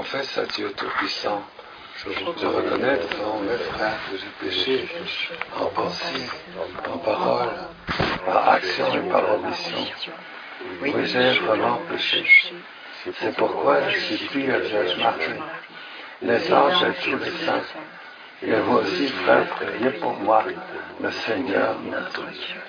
confesse à Dieu Tout-Puissant. Je reconnais devant mes frères que j'ai péché en pensée, en parole, par action et par omission. Oui, j'ai vraiment péché. C'est pourquoi je supplie à Vierge Marie, les anges et tous les saints, et vous aussi, frères, priez pour moi, le Seigneur notre Dieu.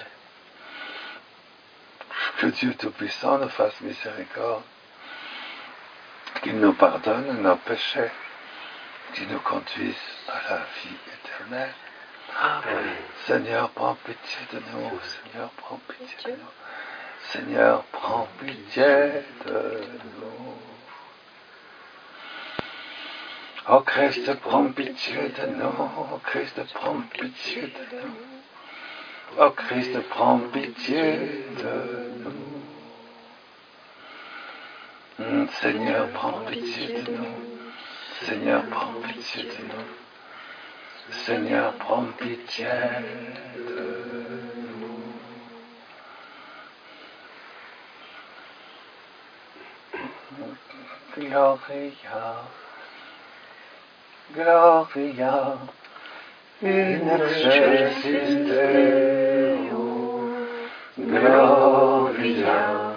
Que Dieu Tout-Puissant nous fasse miséricorde, qu'il nous pardonne nos péchés, qu'il nous conduise à la vie éternelle. Amen. Seigneur, prends pitié de nous. Seigneur, prends pitié de nous. Seigneur, prends pitié de nous. Oh Christ, prends pitié de nous. Oh Christ, prends pitié de nous. Oh Christ, prends pitié de nous. Seigneur, prends pitié de nous. Seigneur, prends pitié de nous. Seigneur, prends pitié de nous. Gloria, Gloria, in excelsis Deo. Gloria,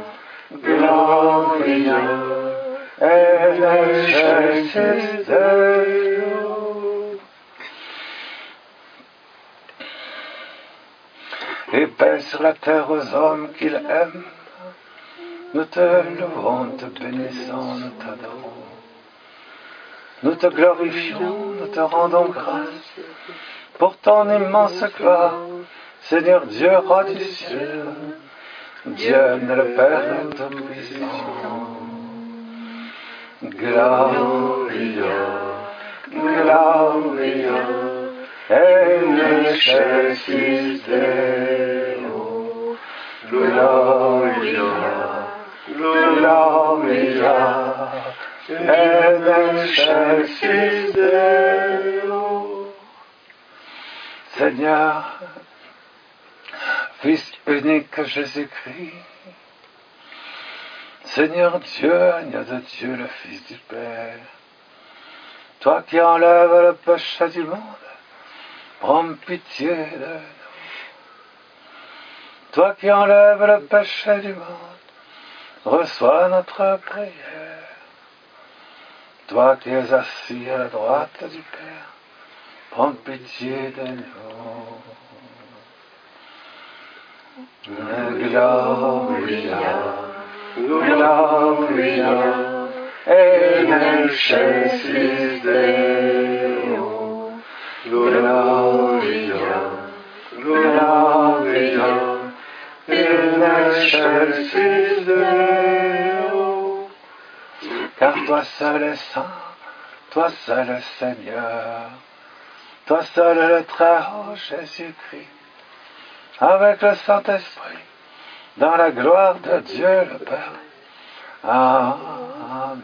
Gloria, in excelsis Deo. Et paix sur la terre aux hommes qu'il aime. Nous te louons, te bénissons, nous t'adorons. Nous te glorifions, nous te rendons grâce pour ton immense gloire, Seigneur Dieu, roi du ciel, Dieu le Père Tout-Puissant. Gloria, Gloria, in excelsis Deo. Gloria, Gloria, in excelsis Deo. Seigneur, Fils unique Jésus-Christ, Seigneur Dieu, agneau de Dieu, le Fils du Père, toi qui enlèves le péché du monde, prends pitié de nous. Toi qui enlèves le péché du monde, reçois notre prière. Toi qui es assis à la droite du Père, prends pitié de nous. Gloria, Gloria, in excelsis Deo. Gloria, Gloria, in excelsis Deo. Car toi seul es saint, toi seul es Seigneur, toi seul es le Très-Haut Jésus-Christ, avec le Saint-Esprit, dans la gloire de Dieu le Père. Amen.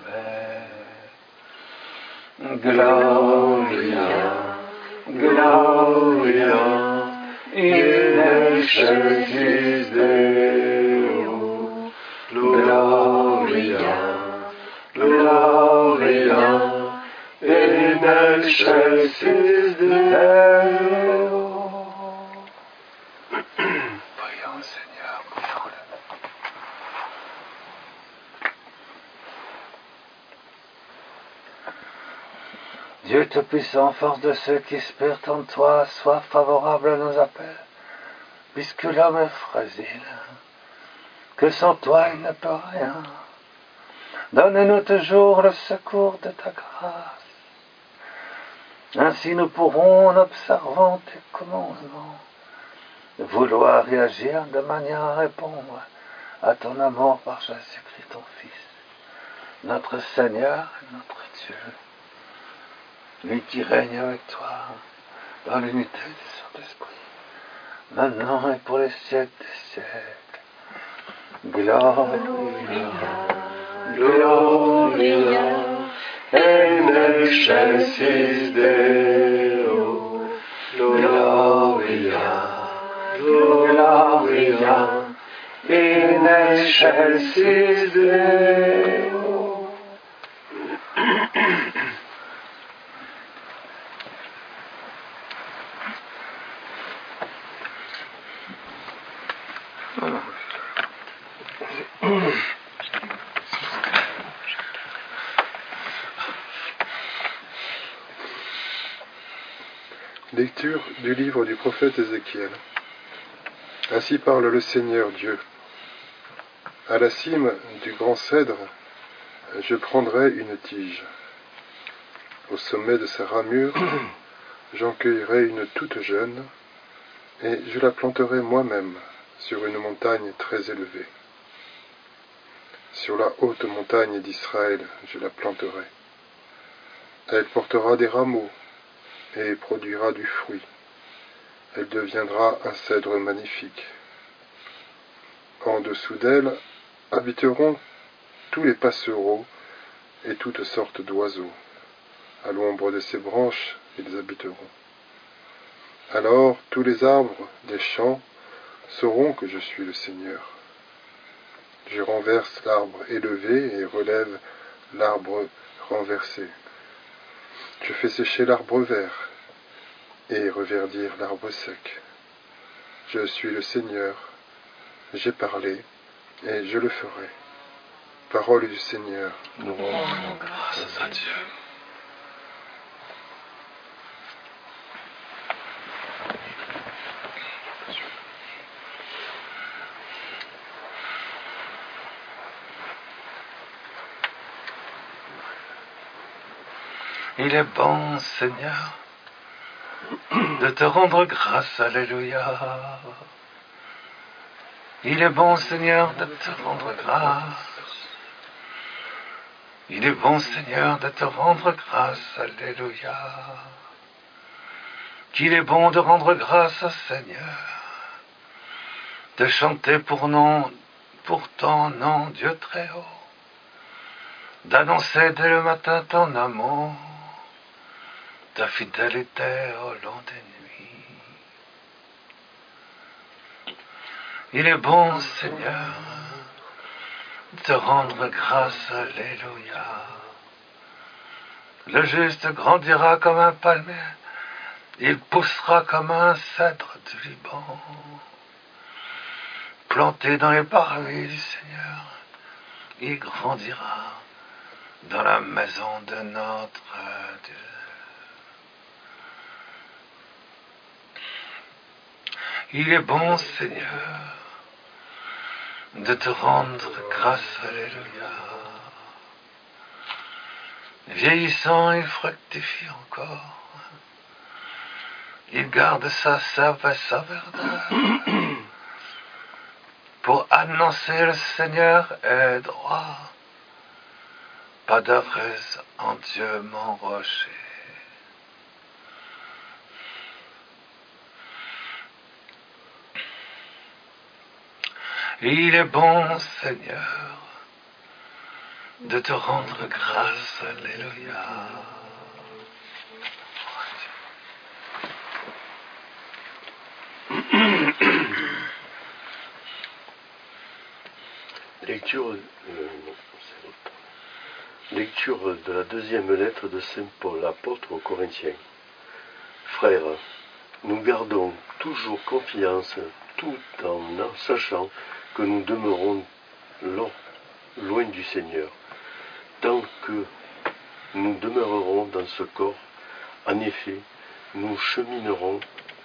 Gloria, Gloria, in excelsis Deo. Gloria, Gloria, in excelsis Deo. Prions, Seigneur, prions-le. Dieu Tout-Puissant, force de ceux qui espèrent en toi, sois favorable à nos appels, puisque l'homme est fragile, que sans toi il ne peut rien. Donne-nous toujours le secours de ta grâce. Ainsi nous pourrons, en observant tes commandements, vouloir réagir de manière à répondre à ton amour par Jésus-Christ, ton Fils, notre Seigneur et notre Dieu, lui qui règne avec toi dans l'unité du Saint-Esprit, maintenant et pour les siècles des siècles. Gloria, Gloria, in excelsis Deo. Gloria, Gloria, in excelsis Deo. Lecture du livre du prophète Ézéchiel. Ainsi parle le Seigneur Dieu. À la cime du grand cèdre, je prendrai une tige. Au sommet de sa ramure, j'en cueillerai une toute jeune, et je la planterai moi-même sur une montagne très élevée. Sur la haute montagne d'Israël, je la planterai. Elle portera des rameaux et produira du fruit. Elle deviendra un cèdre magnifique. En dessous d'elle habiteront tous les passereaux et toutes sortes d'oiseaux. À l'ombre de ses branches, ils habiteront. Alors tous les arbres des champs sauront que je suis le Seigneur. Je renverse l'arbre élevé et relève l'arbre renversé. Je fais sécher l'arbre vert et reverdir l'arbre sec. Je suis le Seigneur, j'ai parlé et je le ferai. Parole du Seigneur. Nous rendons grâce à Dieu. Il est bon, Seigneur, de te rendre grâce, alléluia. Il est bon, Seigneur, de te rendre grâce. Il est bon, Seigneur, de te rendre grâce, alléluia. Qu'il est bon de rendre grâce au Seigneur, de chanter pour ton nom, Dieu très haut, d'annoncer dès le matin ton amour, ta fidélité au long des nuits. Il est bon, Seigneur, de te rendre grâce, alléluia. Le juste grandira comme un palmier, il poussera comme un cèdre du Liban. Planté dans les parvis du Seigneur, il grandira dans la maison de notre Dieu. Il est bon, Seigneur, de te rendre grâce, alléluia. Vieillissant, il fructifie encore. Il garde sa sève et sa verdeur. Pour annoncer le Seigneur est droit. Pas de ruse en Dieu mon rocher. Il est bon, Seigneur, de te rendre grâce, alléluia. Lecture de la deuxième lettre de Saint Paul, apôtre aux Corinthiens. Frères, nous gardons toujours confiance, tout en sachant que nous demeurons loin du Seigneur. Tant que nous demeurerons dans ce corps, en effet, nous cheminerons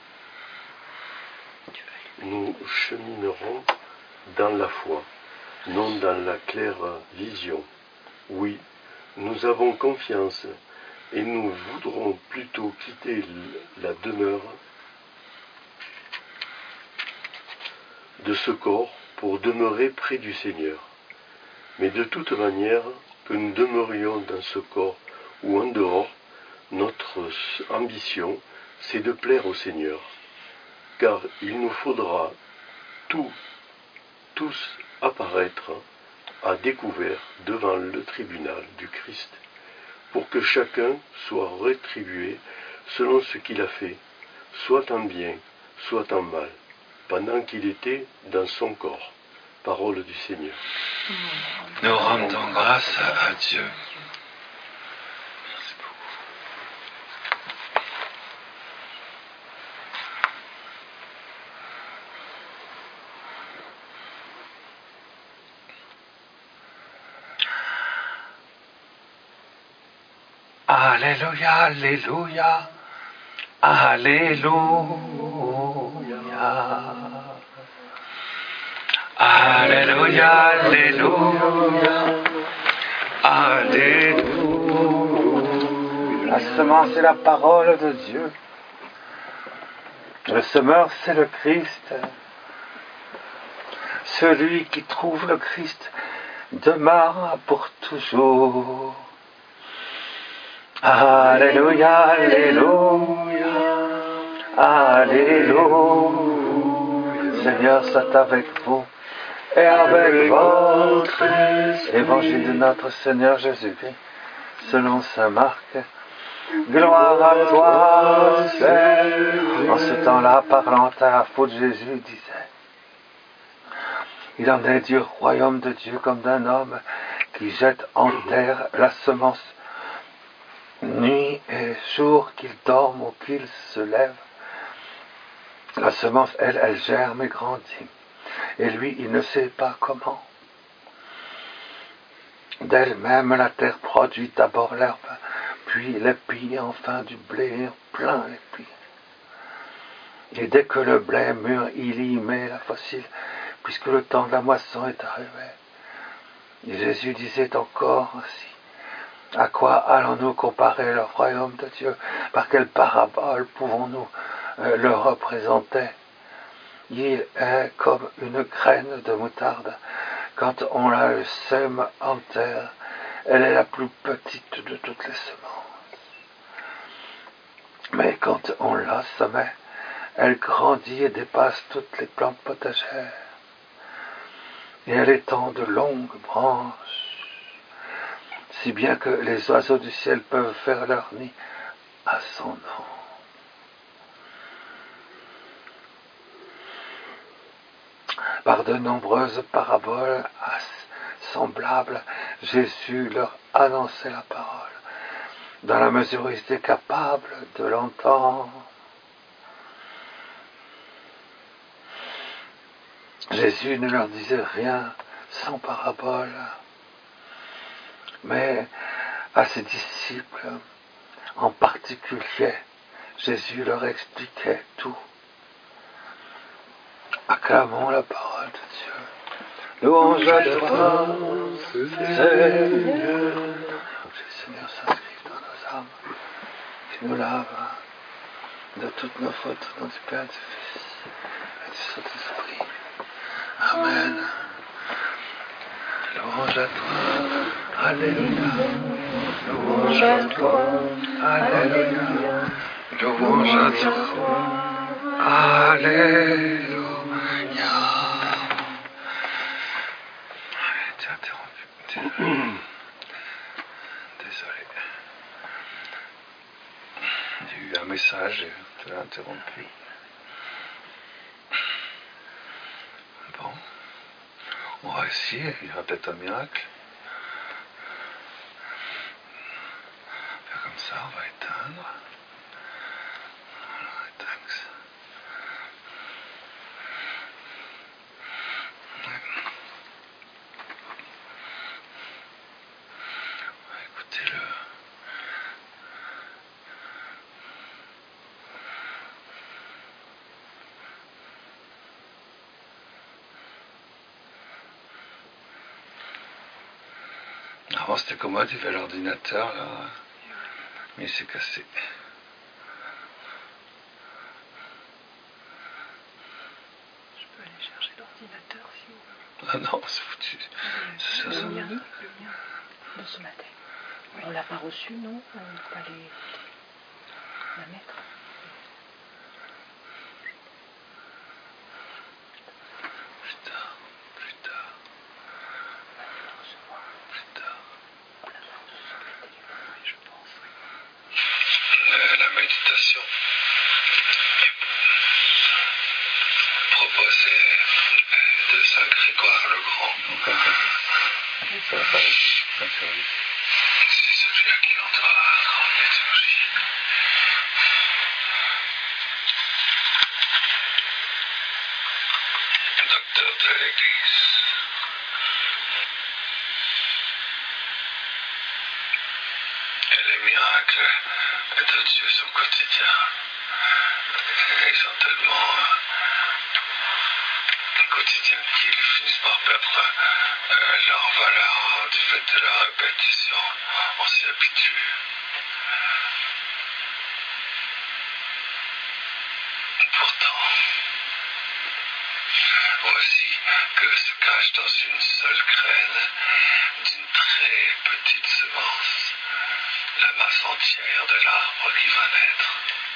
dans la foi, non dans la claire vision. Oui, nous avons confiance et nous voudrons plutôt quitter la demeure de ce corps pour demeurer près du Seigneur. Mais de toute manière, que nous demeurions dans ce corps ou en dehors, notre ambition, c'est de plaire au Seigneur. Car il nous faudra tous apparaître à découvert devant le tribunal du Christ, pour que chacun soit rétribué selon ce qu'il a fait, soit en bien, soit en mal, pendant qu'il était dans son corps. Parole du Seigneur. Nous rendons grâce à Dieu. pour vous. Alléluia, Alléluia, Alléluia. Alléluia, Alléluia, Alléluia. La semence est la parole de Dieu. Le semeur, c'est le Christ. Celui qui trouve le Christ demeure pour toujours. Alléluia, Alléluia, Alléluia. Seigneur, soit avec vous et avec votre évangile de notre Seigneur Jésus-Christ, selon saint Marc. Gloire à toi, Seigneur. En ce temps-là, parlant à la faute, Jésus disait: il en est du royaume de Dieu comme d'un homme qui jette en terre la semence, nuit et jour, qu'il dorme ou qu'il se lève. La semence, elle germe et grandit. Et lui, il ne sait pas comment. D'elle-même, la terre produit d'abord l'herbe, puis l'épi, enfin du blé, plein l'épi. Et dès que le blé mûr, il y met la fossile, puisque le temps de la moisson est arrivé. Et Jésus disait encore ainsi: à quoi allons-nous comparer le royaume de Dieu? Par quelle parabole pouvons-nous le représenter? Il est comme une graine de moutarde. Quand on la sème en terre, elle est la plus petite de toutes les semences. Mais quand on la sème, elle grandit et dépasse toutes les plantes potagères. Et elle étend de longues branches, si bien que les oiseaux du ciel peuvent faire leur nid à son nom. Par de nombreuses paraboles semblables, Jésus leur annonçait la parole, dans la mesure où ils étaient capables de l'entendre. Jésus ne leur disait rien sans parabole, mais à ses disciples en particulier, Jésus leur expliquait tout. Acclamons la parole de Dieu. Louange à toi, Seigneur. Que le Seigneur s'inscrive dans nos âmes, qu'il nous lave de toutes nos fautes, au nom du Père, du Fils et du Saint-Esprit. Amen. Louange à toi, Alléluia. Louange à toi, Alléluia. Louange à toi, Alléluia. T'es interrompu. Désolé. J'ai eu un message et tu l'as interrompu. Bon. On va essayer, il y aura peut-être un miracle. Faire comme ça, on va éteindre. Voilà, on éteint ça. Écoutez-le. Avant c'était commode, il y avait l'ordinateur là, mais il s'est cassé. Je peux aller chercher l'ordinateur si vous voulez. Ah non, c'est foutu. Le mien de ce matin. On ne l'a pas reçu, non? On ne peut pas la mettre. Plus tard. Oui, je pense. La méditation proposée de Saint Grégoire le Grand. Ça va pas. C'est celui à qui on doit rendre liturgie. Docteur de l'Église. Et les miracles de Dieu sont quotidiens. Et ils sont tellement quotidiens qu'ils finissent par perdre leur valeur du fait de la répétition. On s'y habitue. Pourtant, voici que se cache dans une seule graine d'une très petite semence la masse entière de l'arbre qui va naître.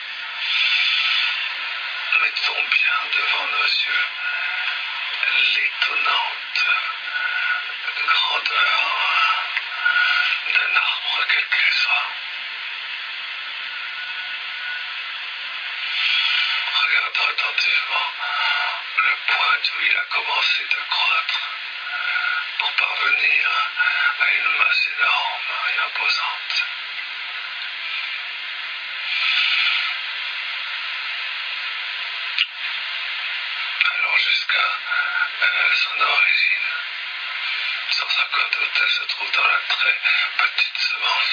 Mettons bien devant nos yeux l'étonnante grandeur d'un arbre quel qu'il soit. Regardons attentivement le point où il a commencé de croître pour parvenir à une masse énorme et imposante. Alors jusqu'à son origine, sans aucun doute, elle se trouve dans la très petite semence.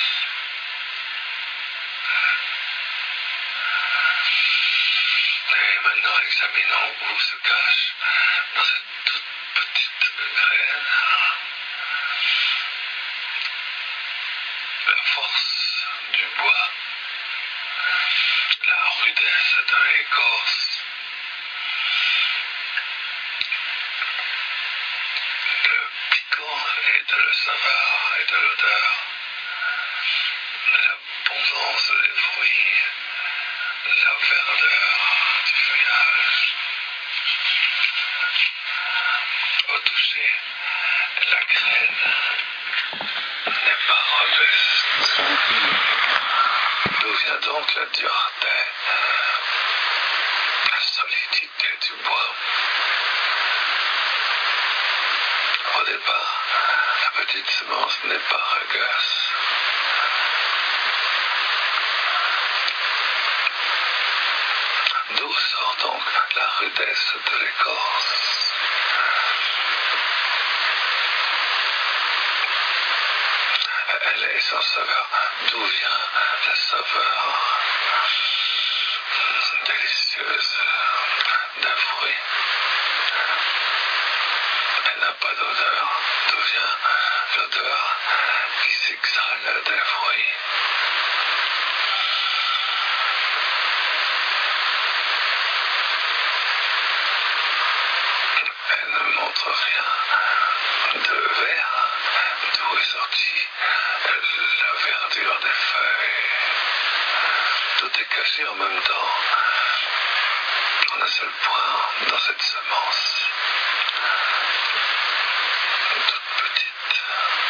Et maintenant examinons où se cache dans cette toute petite graine la force du bois, la rudesse de l'écorce, le piquant et de la saveur et de l'odeur, l'abondance des fruits, la verdeur du feuillage. Au toucher, la graine n'est pas robuste. D'où vient donc la dureté, la solidité du bois? Au départ, la petite semence n'est pas rugueuse. D'où sort donc la rudesse de l'écorce? Elle est sans saveur. D'où vient la saveur délicieuse d'un fruit? Elle n'a pas d'odeur. D'où vient l'odeur qui s'exhale des fruits? Elle ne montre rien de vert. D'où est sortie la verdure des feuilles? Tout est caché en même temps, en un seul point, dans cette semence, toute petite.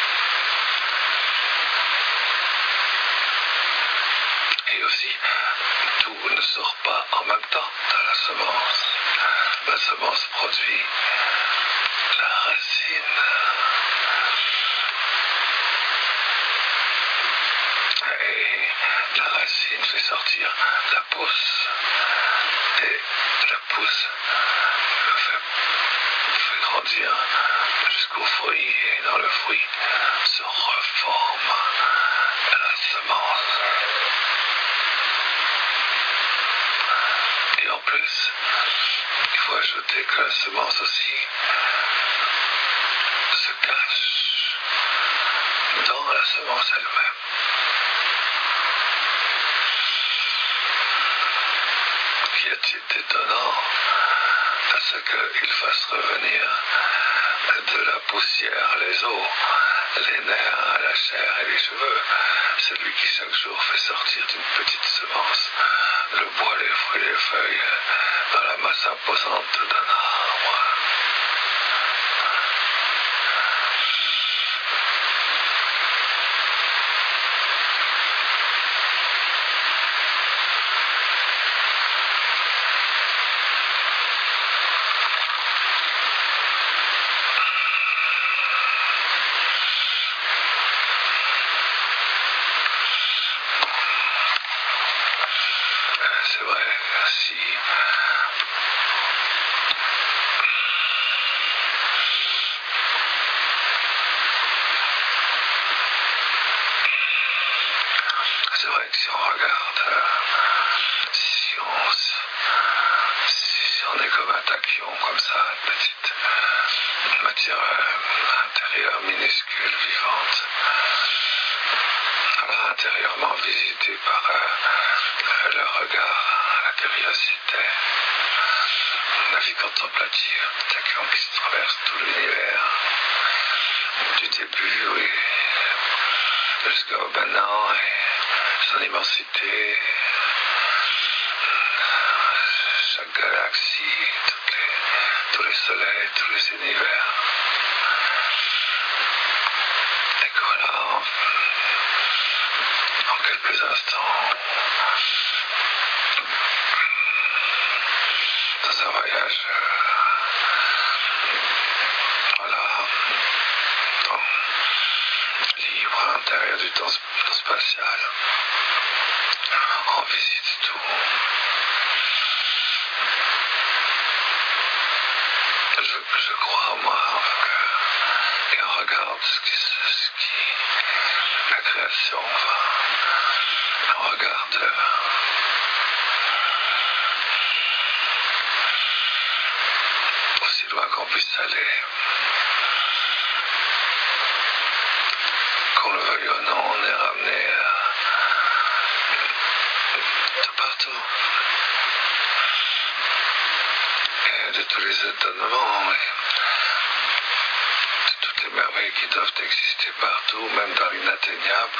Et aussi, tout ne sort pas en même temps de la semence. La semence produit la racine. Et la racine fait sortir la pousse. Et la pousse fait grandir jusqu'au fruit. Et dans le fruit se reforme la semence. Et en plus, il faut ajouter que la semence aussi se cache dans la semence elle-même. Qu'y a-t-il d'étonnant à ce qu'il fasse revenir de la poussière les os, les nerfs, la chair et les cheveux, celui qui chaque jour fait sortir d'une petite semence le bois, les fruits, les feuilles, dans la masse imposante d'un arbre? c'est vrai, si c'est vrai que si on regarde, si on est comme un tachyon, comme ça, une petite matière intérieure minuscule, vivante, voilà, intérieurement visitée par le regard, la curiosité, la vie contemplative, le tachyon qui traverse tout l'univers, du début, oui, jusqu'au maintenant, et son immensité, chaque galaxie, tous les soleils, tous les univers. Et que voilà, en quelques instants, dans un voyage, voilà, libre à l'intérieur du temps spatial, on visite tout. Je crois, moi, qu'on regarde la création, enfin, on regarde aussi loin qu'on puisse aller, qu'on le veuille ou non, on est ramené de partout. Et de tous les étonnements, et de toutes les merveilles qui doivent exister partout, même dans l'inatteignable.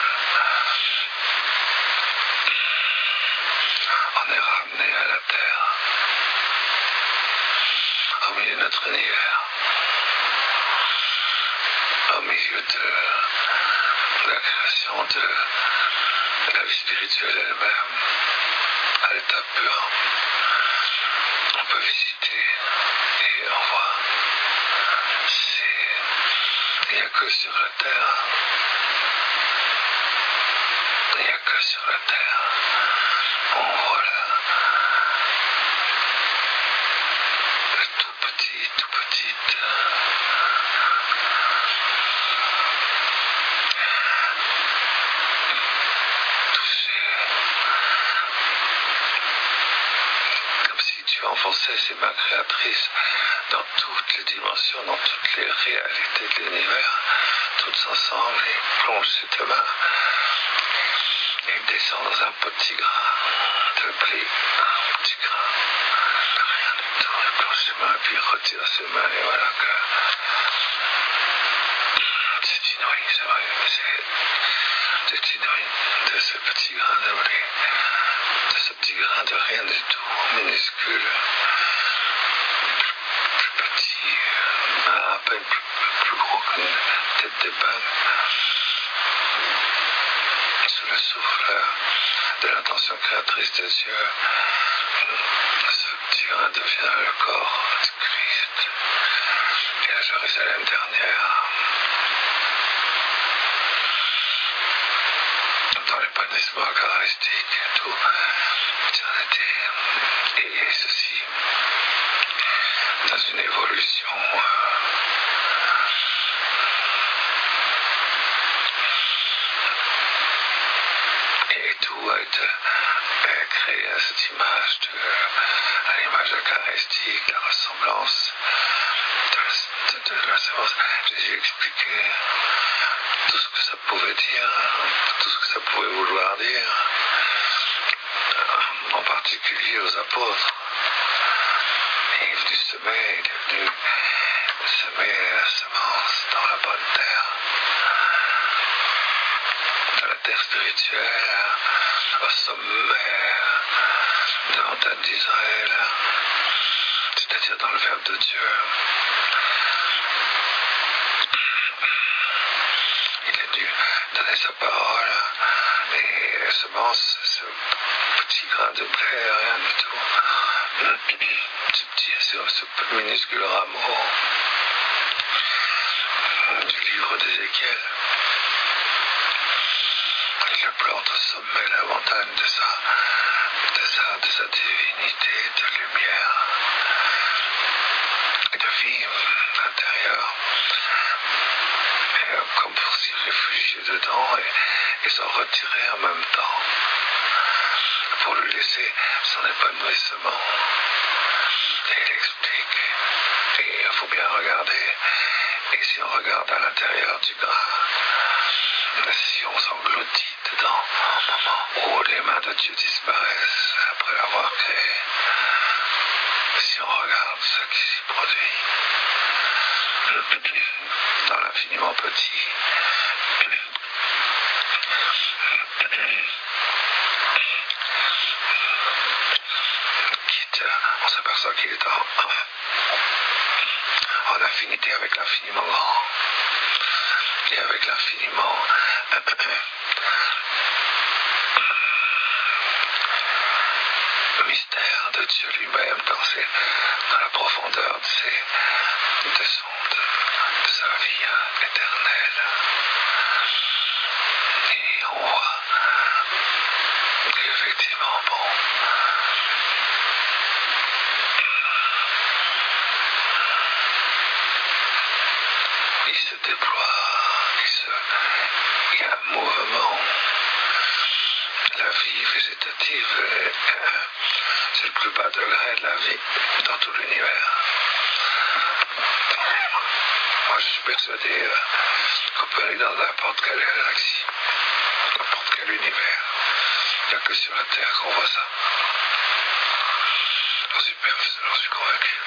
On est ramené à la Terre, au milieu de notre univers, au milieu de la création de la vie spirituelle elle-même, à l'état pur. On peut visiter et on voit. Il n'y a que sur la Terre. Il n'y a que sur la Terre. On voit là le tout petit, touché. Comme si tu enfonçais ses mains créatrices dans toutes les dimensions, dans toutes les réalités de l'univers, toutes ensemble, et plonge ses deux mains. Et il descend dans un petit grain de blé, un petit grain de rien du tout. Il plonge ses mains, puis il retire ses mains, et voilà que c'est inouï, c'est vrai, c'est inouï de ce petit grain de blé, de ce petit grain de rien du tout, minuscule, plus petit, à peine plus gros qu'une tête d'épingle. Sous le souffle de l'intention créatrice des yeux, ce petit grain devient le corps du Christ et la Jérusalem dernière. Dans l'épanouissement eucharistique, tout éternité, et ceci dans une évolution et tout a été créé à cette image, à l'image eucharistique, la ressemblance de la séance. Jésus expliquait tout ce que ça pouvait dire, tout ce que ça pouvait vouloir dire, en particulier aux apôtres. Et il est venu semer, il est venu semer la semence dans la bonne terre, dans la terre spirituelle, au sommet de la montagne d'Israël, c'est-à-dire dans le Verbe de Dieu. Il est venu donner sa parole, et la semence, ce petit grain de blé, rien du tout, ce minuscule rameau du livre d'Ézéchiel. Il le plus haut sommet de la montagne de sa divinité, de lumière et de vie intérieure. Et comme pour s'y réfugier dedans et s'en retirer en même temps, pour lui laisser son épanouissement. Et il explique, et il faut bien regarder, et si on regarde à l'intérieur du grain, si on s'engloutit dedans, au moment où les mains de Dieu disparaissent après l'avoir créé, si on regarde ce qui s'y produit, dans l'infiniment petit, on s'aperçoit qu'il est en affinité avec l'infiniment grand et avec l'infiniment mystère de Dieu lui-même dans la profondeur de sa vie éternelle. Et on voit qu'effectivement, il se déploie, il y a un mouvement. La vie végétative, c'est le plus bas degré de la vie dans tout l'univers. Moi, je suis persuadé qu'on peut aller dans n'importe quelle galaxie, n'importe quel univers. Il n'y a que sur la Terre qu'on voit ça. J'en suis convaincu.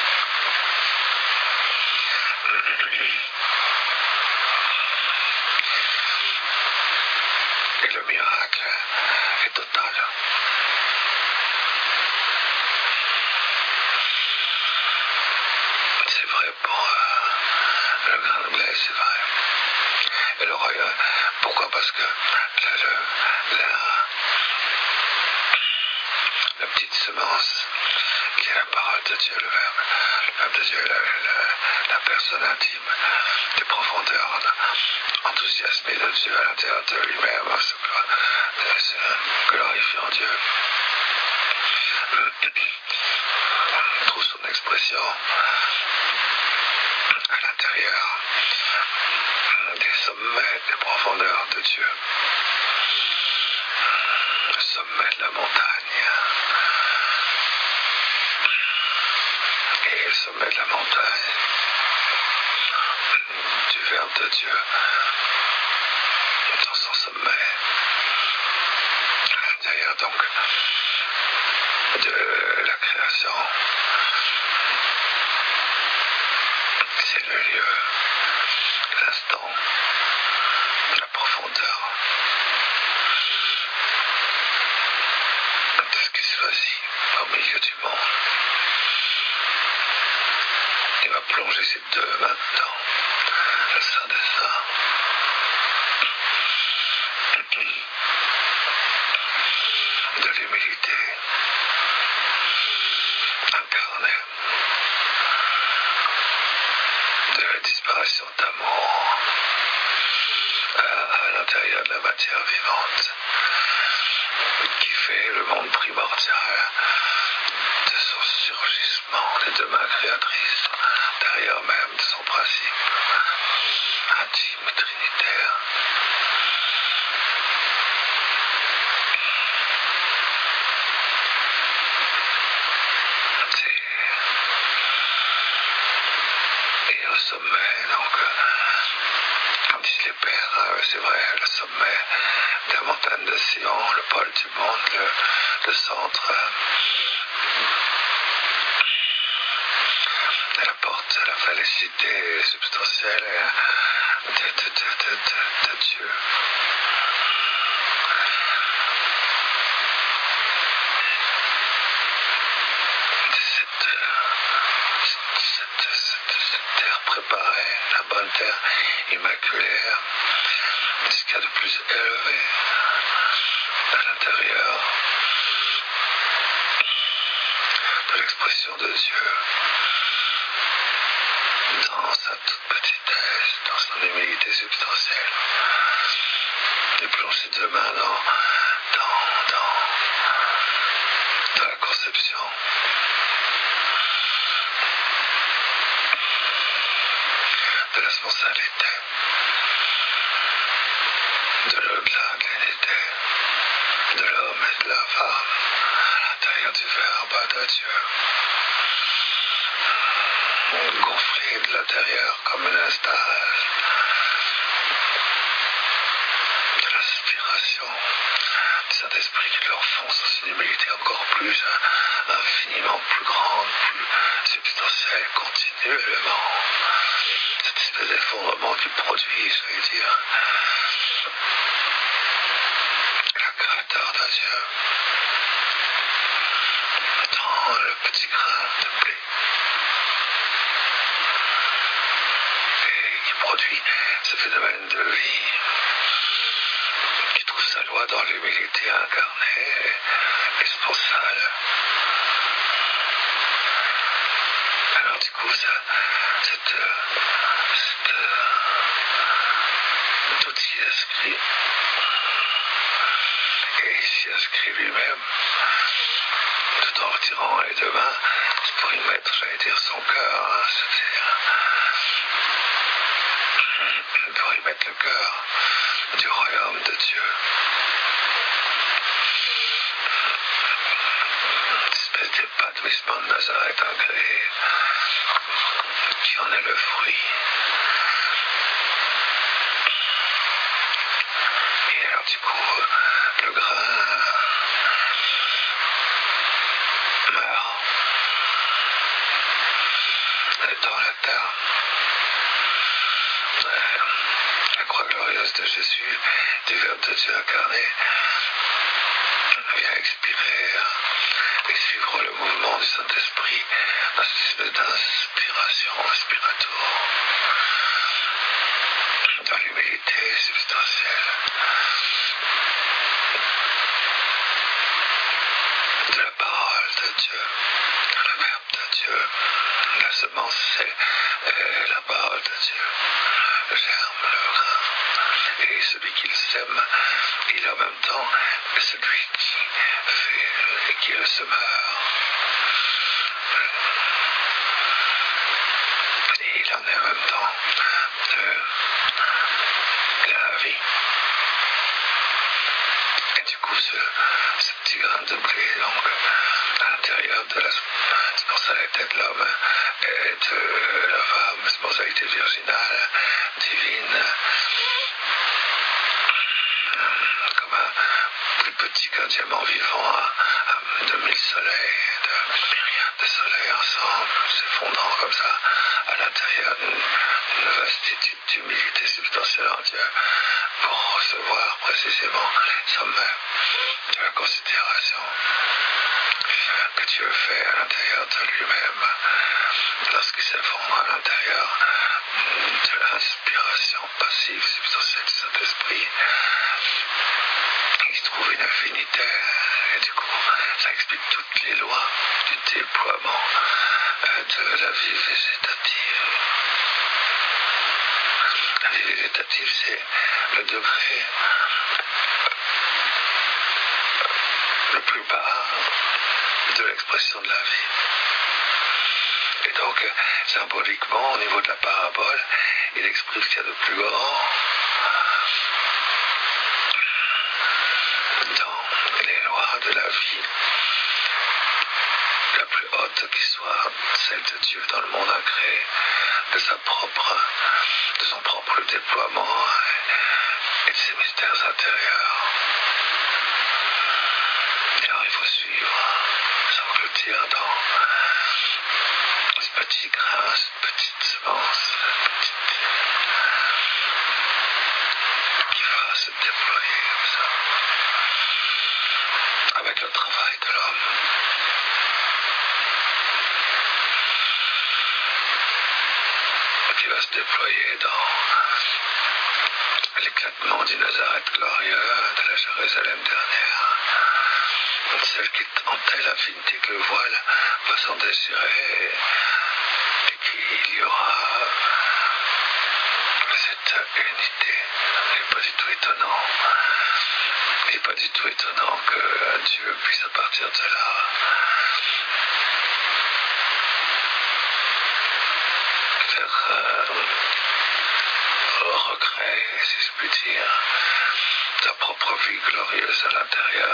Et le miracle est total. C'est vrai pour le grain de blé, c'est vrai. Et l'oreille, pourquoi? Parce que la petite semence qui est la parole de Dieu, le Verbe de Dieu, la personne intime des profondeurs enthousiasmée de Dieu à l'intérieur de lui-même, glorifiant Dieu. On trouve son expression à l'intérieur des sommets, des profondeurs de Dieu. Le sommet de la montagne. Et le sommet de la montagne du Verbe de Dieu dans son sommet. À l'intérieur donc de la création. C'est le lieu, l'instant, la profondeur de ce qui se choisit au milieu du monde. Il va plonger ses deux mains dedans, le sein des saints. De l'humilité incarnée, de la disparition d'amour à l'intérieur de la matière vivante, qui fait le monde primordial de son surgissement, les deux mains créatrices, derrière même de son principe intime et trinitaire. Et au sommet, donc, comme disent les pères, c'est vrai, le sommet de la montagne de Sion, le pôle du monde, le centre, la porte à la félicité substantielle de Dieu. Cette terre préparée, la bonne terre immaculée, ce qu'il y a de plus élevé à l'intérieur de l'expression de Dieu, dans sa toute petitesse, dans son humilité substantielle. et plonger demain dans la conception de la responsabilité, de l'au-delà de l'unité, de l'homme et de la femme, à l'intérieur du Verbe de Dieu. Gonflé de l'intérieur comme une stage de l'aspiration du Saint-Esprit qui leur fonce dans une humilité encore plus, infiniment plus grande, plus substantielle, continuellement. Cette espèce d'effondrement du produit, je vais dire, le Créateur de Dieu, dans le petit grain de blé, et qui produit ce phénomène de vie, qui trouve sa loi dans l'humilité incarnée et sponsale. Alors du coup, tout s'y inscrit. Et il s'y inscrit lui-même, tout en retirant les deux mains pour y mettre, j'allais dire, son cœur, c'est-à-dire pour y mettre le cœur du royaume de Dieu. Une espèce d'épanouissement de Nazareth agréé, qui en est le fruit. Et alors du coup, le grain meurt dans la terre. La croix glorieuse de Jésus, du Verbe de Dieu incarné, vient expirer et suivre le mouvement du Saint-Esprit dans cette espèce d'inspiration respiratoire, dans l'humilité substantielle de la parole de Dieu, le Verbe de Dieu. La semence, c'est la parole de Dieu, le germe, le grain. Et celui qui le sème, il est en même temps celui qui est le semeur. Et il en est en même temps la vie. Et du coup, ce petit grain de blé, donc, à l'intérieur de la spontanéité de l'homme et de la femme, spontanéité virginale, divine, comme un plus petit qu'un diamant vivant à 2000 soleils, de soleils ensemble, s'effondrant comme ça, à l'intérieur d'une vastitude d'humilité substantielle en Dieu, pour recevoir précisément sommet de la considération que Dieu fait à l'intérieur de lui-même, lorsqu'il s'effondre à l'intérieur de l'inspiration passive substantielle du Saint-Esprit. Il se trouve une infinité, et du coup, ça explique toutes les lois du déploiement de la vie végétative. La vie végétative, c'est le degré le plus bas de l'expression de la vie. Et donc, symboliquement, au niveau de la parabole, il exprime ce qu'il y a de plus grand dans les lois de la vie, la plus haute qui soit celle de Dieu dans le monde incréé, de son propre déploiement et de ses mystères intérieurs. Et alors il faut suivre, s'engloutir dans ce petit grain, cette petite semence, qui va se déployer comme ça, avec le travail de l'homme. Qui va se déployer dans l'éclatement du Nazareth glorieux, de la Jérusalem dernière, celle qui est en telle affinité que le voile va s'en déchirer, et qu'il y aura cette cette unité. Il n'est pas du tout étonnant. Il n'est pas du tout étonnant que Dieu puisse à partir de là faire regret, si je puis dire, sa propre vie glorieuse à l'intérieur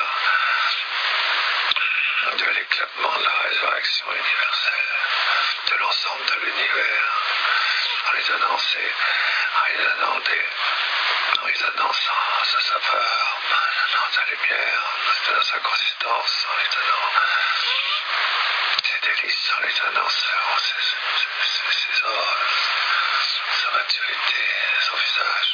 de l'éclatement de la résurrection universelle, de l'ensemble de l'univers, en lui donnant sa saveur, en sa lumière, en lui donnant sa consistance, en lui donnant ses délices, en lui donnant ses ors, sa maturité, son visage,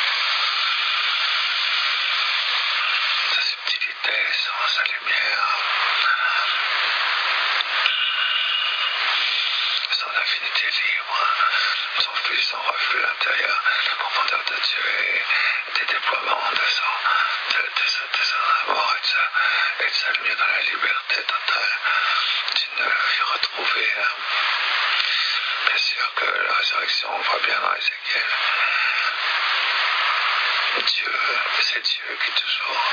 sa subtilité, sa lumière, son affinité libre, son flux, son reflux intérieur, la profondeur de Dieu et des déploiements de son amour et de sa lumière dans la liberté totale d'une vie retrouvée. Bien sûr que la résurrection, on voit bien dans Ézéchiel, c'est Dieu qui toujours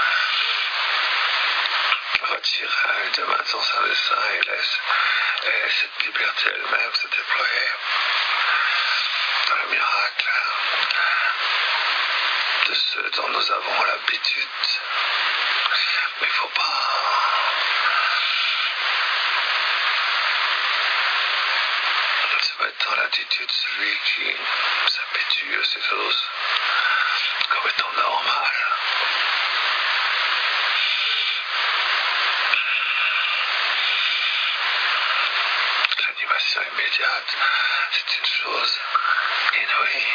retire de main de son sein des saints et laisse cette liberté elle-même se déployer dans le miracle de ce dont nous avons l'habitude. Mais il ne faut pas se mettre dans l'attitude de celui qui s'habitue à ces choses comme étant normal. L'animation immédiate, c'est une chose inouïe.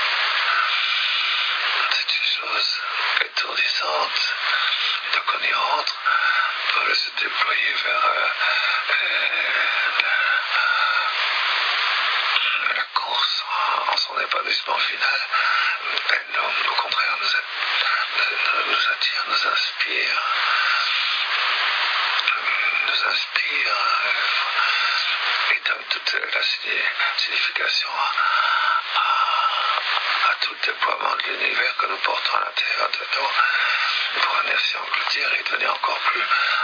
C'est une chose étourdissante. Et donc on y rentre pour se déployer vers la course en son épanouissement final. Elle, au contraire, nous attire, nous inspire. Et donne toute la signification à tout le déploiement de l'univers que nous portons à l'intérieur de nous pour venir s'y engloutir et devenir encore plus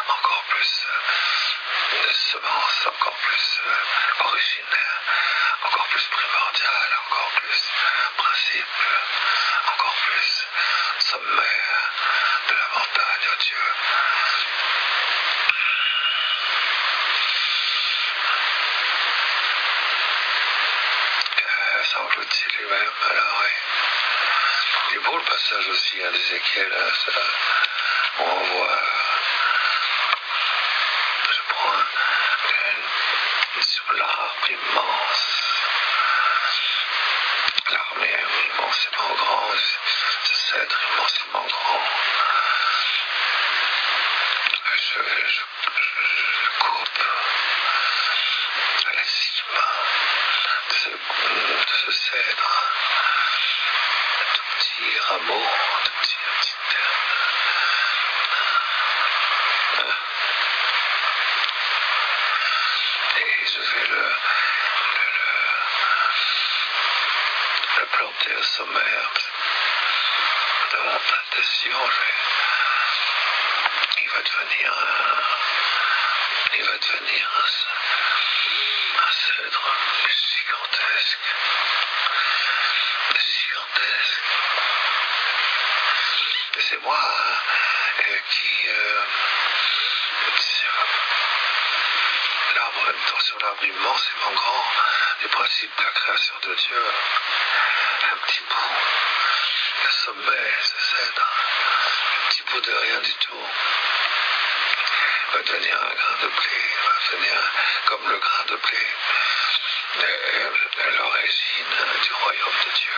de semences, encore plus originaire, encore plus primordial, encore plus principe, encore plus sommaire de la montagne, oh Dieu. S'engloutit lui-même, alors oui. Il est beau le passage aussi d'Ézéchiel, où on voit, je prends sur l'arbre immense, l'arbre est immensément grand, ce cèdre immensément grand. Je coupe à la cime de ce cèdre, un tout petit rameau, un petit et je vais le planter au sommet de mon plantation. Il va devenir un cèdre gigantesque. Et c'est moi qui sur l'arbre immensément grand du principe de la création de Dieu, un petit bout, le sommet, ce cèdre, un petit bout de rien du tout, va devenir un grain de blé, va devenir comme le grain de blé, l'origine du royaume de Dieu.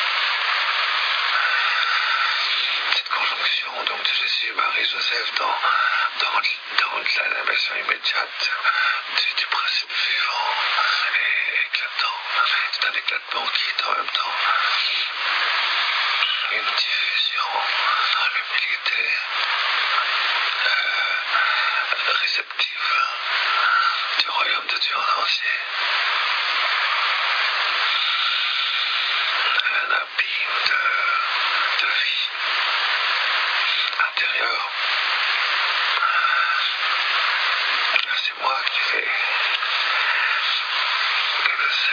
Cette conjonction donc de Jésus, Marie, Joseph dans l'animation immédiate du principe vivant et éclatant. C'est un éclatement qui est en même temps une diffusion dans l'humilité réceptive du royaume de Dieu en entier.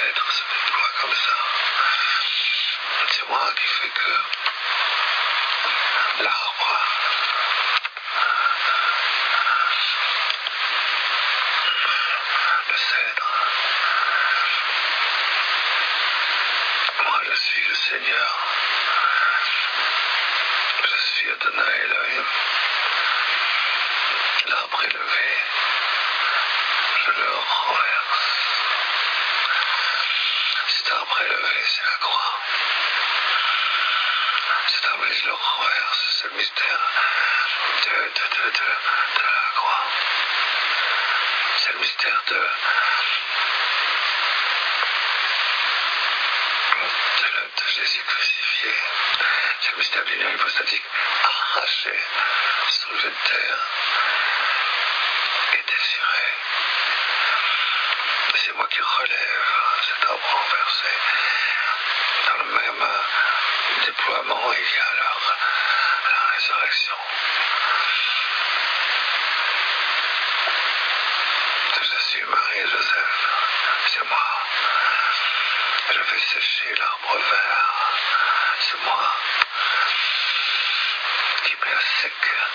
être se déploie comme ça. C'est moi qui fais que l'arbre, le cèdre, moi je suis le Seigneur, je suis Adonai Elohim. L'arbre est levé, je le renverse. Cet arbre est levé, c'est la croix. Cet arbre, je le renverse, c'est le mystère de la croix. C'est le mystère de Jésus crucifié. C'est le mystère de l'union hypostatique arraché, soulevé de terre et déchiré. C'est moi qui relève cet arbre renversé. Dans le même déploiement, il y a alors la résurrection. Je suis Marie et Joseph, c'est moi. Je vais sécher l'arbre vert, c'est moi qui met à sec.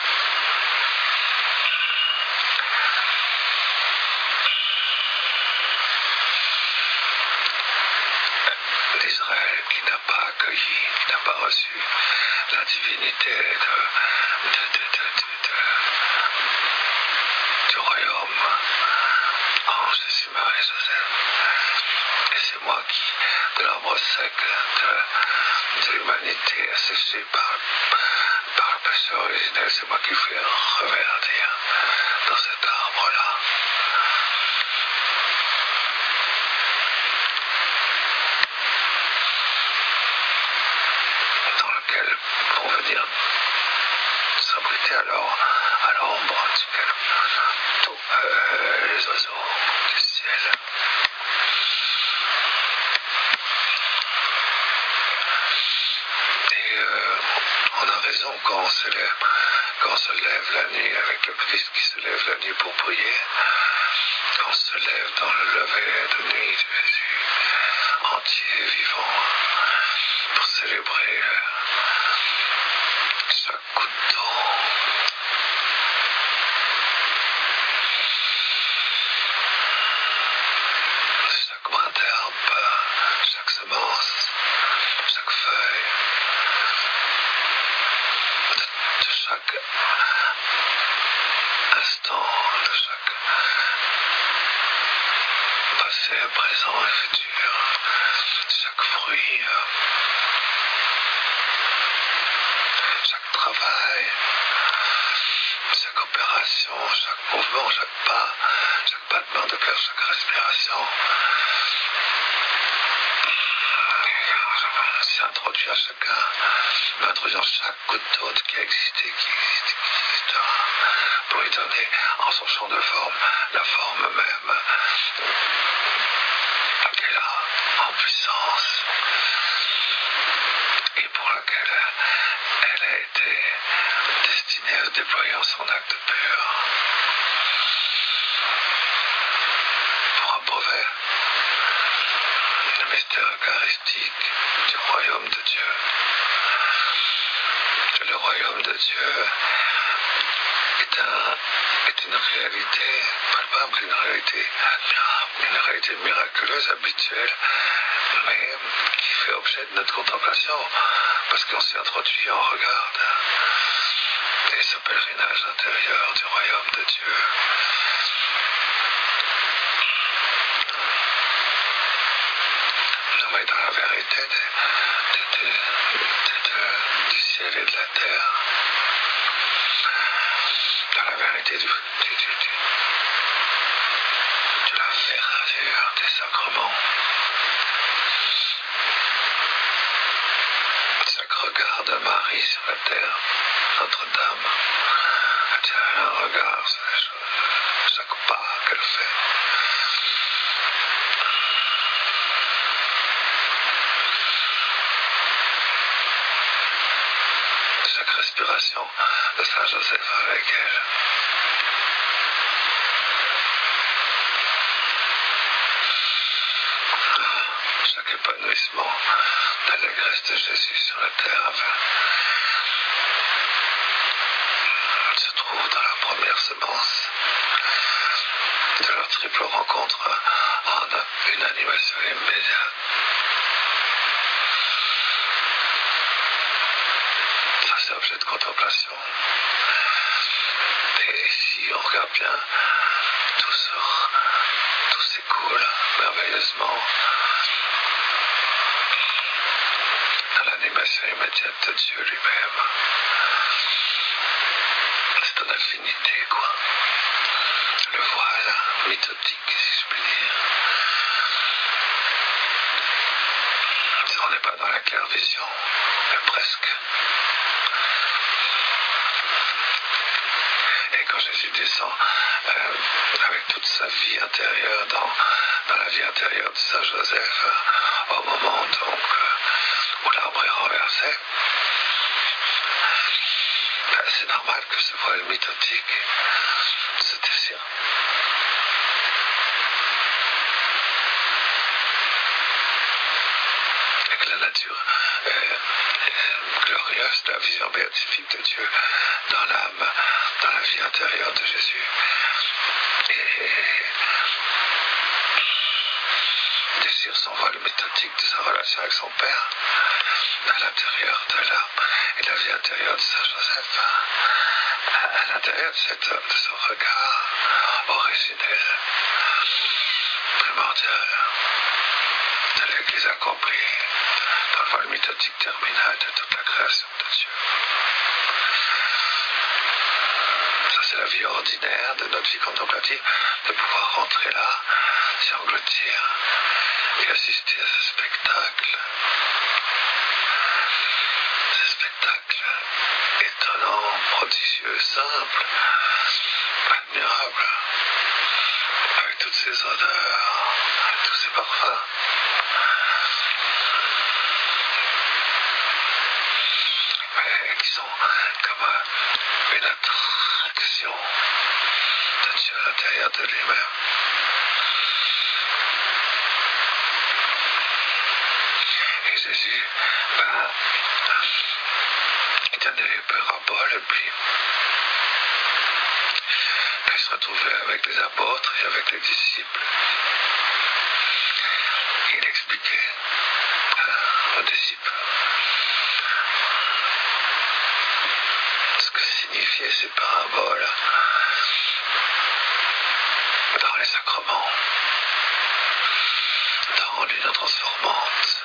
L'Israël qui n'a pas accueilli, qui n'a pas reçu la divinité du royaume en Jésus, Marie et Joseph. Et c'est moi qui, de l'arbre sec de l'humanité asséché par le péché originel, c'est moi qui fais reverdir dans cet arbre-là. Dans lequel vont venir s'abriter alors à l'ombre duquel tous les oiseaux du ciel. Et on a raison quand on se lève la nuit avec le Christ qui se lève la nuit pour prier, quand on se lève dans le lever de nuit de Jésus, entier, vivant, pour célébrer chaque goutte d'eau. Chaque brin d'herbe, chaque semence, chaque feuille, de chaque instant, de chaque passé, présent et futur, de chaque fruit, chaque travail, chaque opération, chaque mouvement, chaque battement de cœur, chaque respiration. C'est introduit à chacun, mais introduisant chaque goutte d'eau qui a existé, qui existera, pour lui donner en son champ de forme, la forme même qu'elle a en puissance et pour laquelle elle a été destinée à se déployer en son acte pur. Pour approuver le mystère eucharistique du royaume de Dieu. Le royaume de Dieu est une réalité palpable, une réalité admirable, une réalité miraculeuse, habituelle, mais qui fait objet de notre contemplation, parce qu'on s'y introduit, on regarde. Et ce pèlerinage intérieur du royaume de Dieu. Nous met dans la vérité du ciel et de la terre. Dans la vérité de la ferradure des sacrements. Chaque regard de Marie sur la terre, Notre-Dame, elle a un regard sur les choses, chaque pas qu'elle fait. Chaque respiration de Saint Joseph avec elle. chaque épanouissement d'allégresse de Jésus sur la terre se trouve dans la première semence de leur triple rencontre en une animation immédiate. Ça, c'est objet de contemplation. Et si on regarde bien, tout s'écoule merveilleusement dans l'animation immédiate de Dieu lui-même. C'est en infinité, quoi. Le voile méthodique, si je puis dire. On n'est pas dans la claire vision, mais presque. Et quand Jésus descend avec toute sa vie intérieure dans la vie intérieure de Saint Joseph, au moment donc où l'arbre est renversé, c'est normal que ce voile méthodique se déchire. Et que la nature glorieuse de la vision béatifique de Dieu dans l'âme, dans la vie intérieure de Jésus, et déchire son voile méthodique de sa relation avec son Père à l'intérieur de l'âme et de la vie intérieure de Saint Joseph, à l'intérieur de son regard originel, primordial, de l'Église accomplie dans le voile méthodique terminal de toute la création de Dieu. Ça, c'est la vie ordinaire de notre vie contemplative, de pouvoir rentrer là, s'y engloutir et assister à ce spectacle. Ce spectacle étonnant, prodigieux, simple, admirable, avec toutes ces odeurs, tous ces parfums. Mais qui sont comme une attraction de Dieu à l'intérieur de lui-même. Et Jésus il donnait les paraboles, et puis il se retrouvait avec les apôtres et avec les disciples. Il expliquait aux disciples ce que signifiaient ces paraboles dans les sacrements, dans l'union transformante,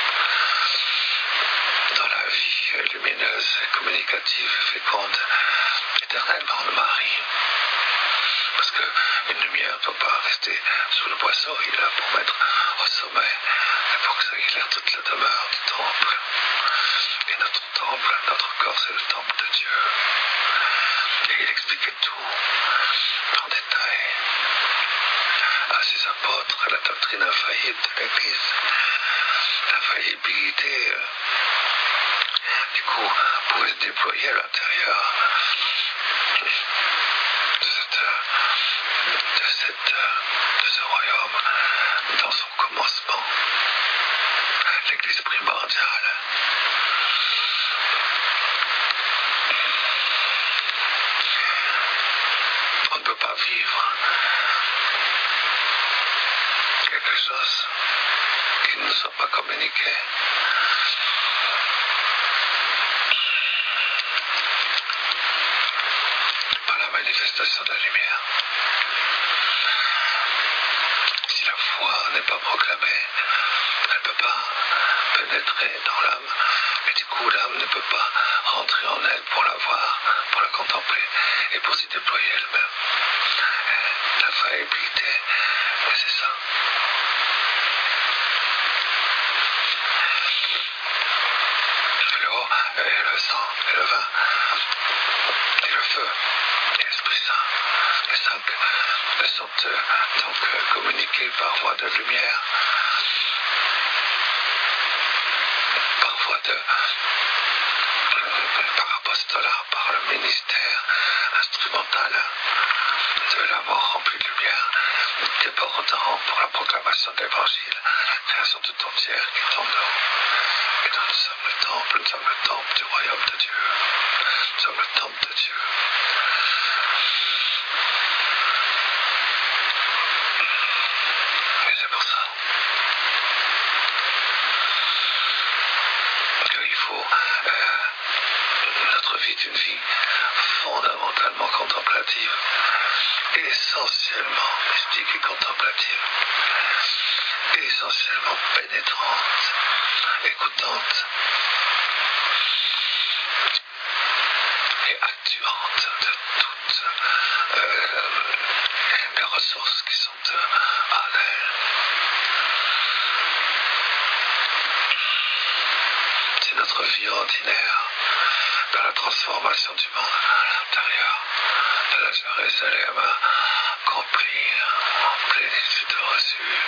dans la vie lumineuse et communicative, féconde, éternellement de Marie. Parce qu'une lumière ne peut pas rester sous le boisseau, il est là pour mettre au sommet, et pour que ça éclaire toute la demeure du temple. Et notre temple, notre corps, c'est le temple de Dieu. Et il expliquait tout en détail à ses apôtres, à la doctrine infaillible de l'Église. L'infaillibilité, du coup, pouvait se déployer à l'intérieur de ce royaume dans son commencement, l'Église primordiale. On ne peut pas vivre quelque chose qui ne nous soit pas communiqué. Par la manifestation de la lumière. Si la foi n'est pas proclamée, elle ne peut pas pénétrer dans l'âme, et du coup l'âme ne peut pas rentrer en elle pour la voir, pour la contempler et pour s'y déployer elle-même. La faillibilité, c'est ça. L'eau, et le sang, et le vin, et le feu, et l'Esprit Saint. Les cinq sont donc communiqués par voie de lumière, par voie par apostolat, par le ministère instrumentale de l'amour rempli de lumière, débordant pour la proclamation de l'Évangile, création toute entière qui tombe là. Et nous sommes le temple du royaume de Dieu. Nous sommes le temple de Dieu. Et c'est pour ça qu'il faut notre vie est une vie fondamentalement contemplative, essentiellement mystique et contemplative, essentiellement pénétrante, écoutante et actuante de toutes les ressources qui sont en elle. C'est notre vie ordinaire dans la transformation du monde à l'intérieur de la Jérusalem accomplie en plénitude reçue.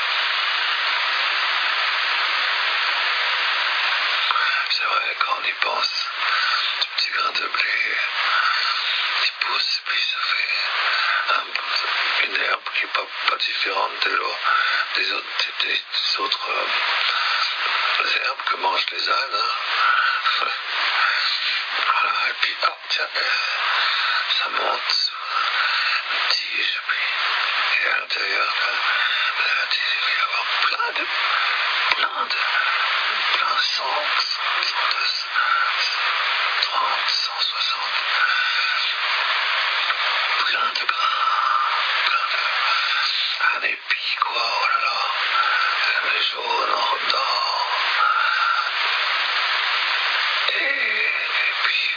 C'est vrai, quand on y pense, ce petit grain de blé qui pousse, puis ça fait une herbe qui n'est pas différente des autres herbes que mangent les ânes. Hein. Voilà, et puis, tiens, ça monte une tige, et à l'intérieur de la tige, il va y avoir plein de 100, 30, 160, plein de grains, un épi, quoi, oh là là, les jaunes en d'or, et puis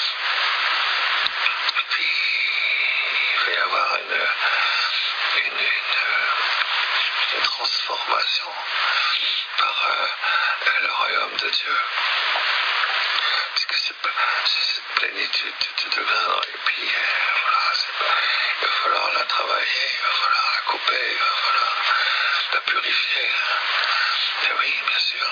il va y avoir une transformation par le royaume de Dieu. Parce que c'est cette plénitude de grains dans les pieds, voilà, il va falloir la travailler, il va falloir la couper, il va falloir la purifier. Et oui, bien sûr.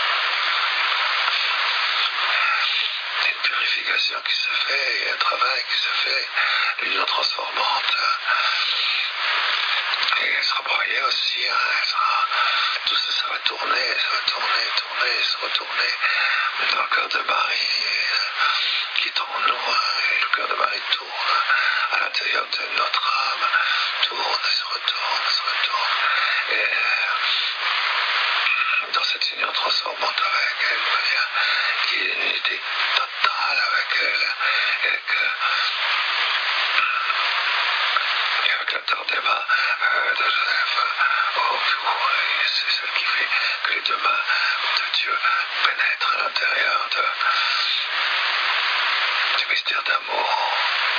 Il y a une purification qui se fait, il y a un travail qui se fait, l'union transformante. Et elle sera broyée aussi, hein, tout ça, ça va tourner, se retourner dans le cœur de Marie, qui est en nous, hein, et le cœur de Marie tourne à l'intérieur de notre âme, tourne et se retourne, et dans cette union transformante avec elle, il y a une unité totale avec elle, et avec la terre des mains de Joseph, c'est celle qui fait que les deux mains de Dieu pénètrent à l'intérieur du mystère d'amour,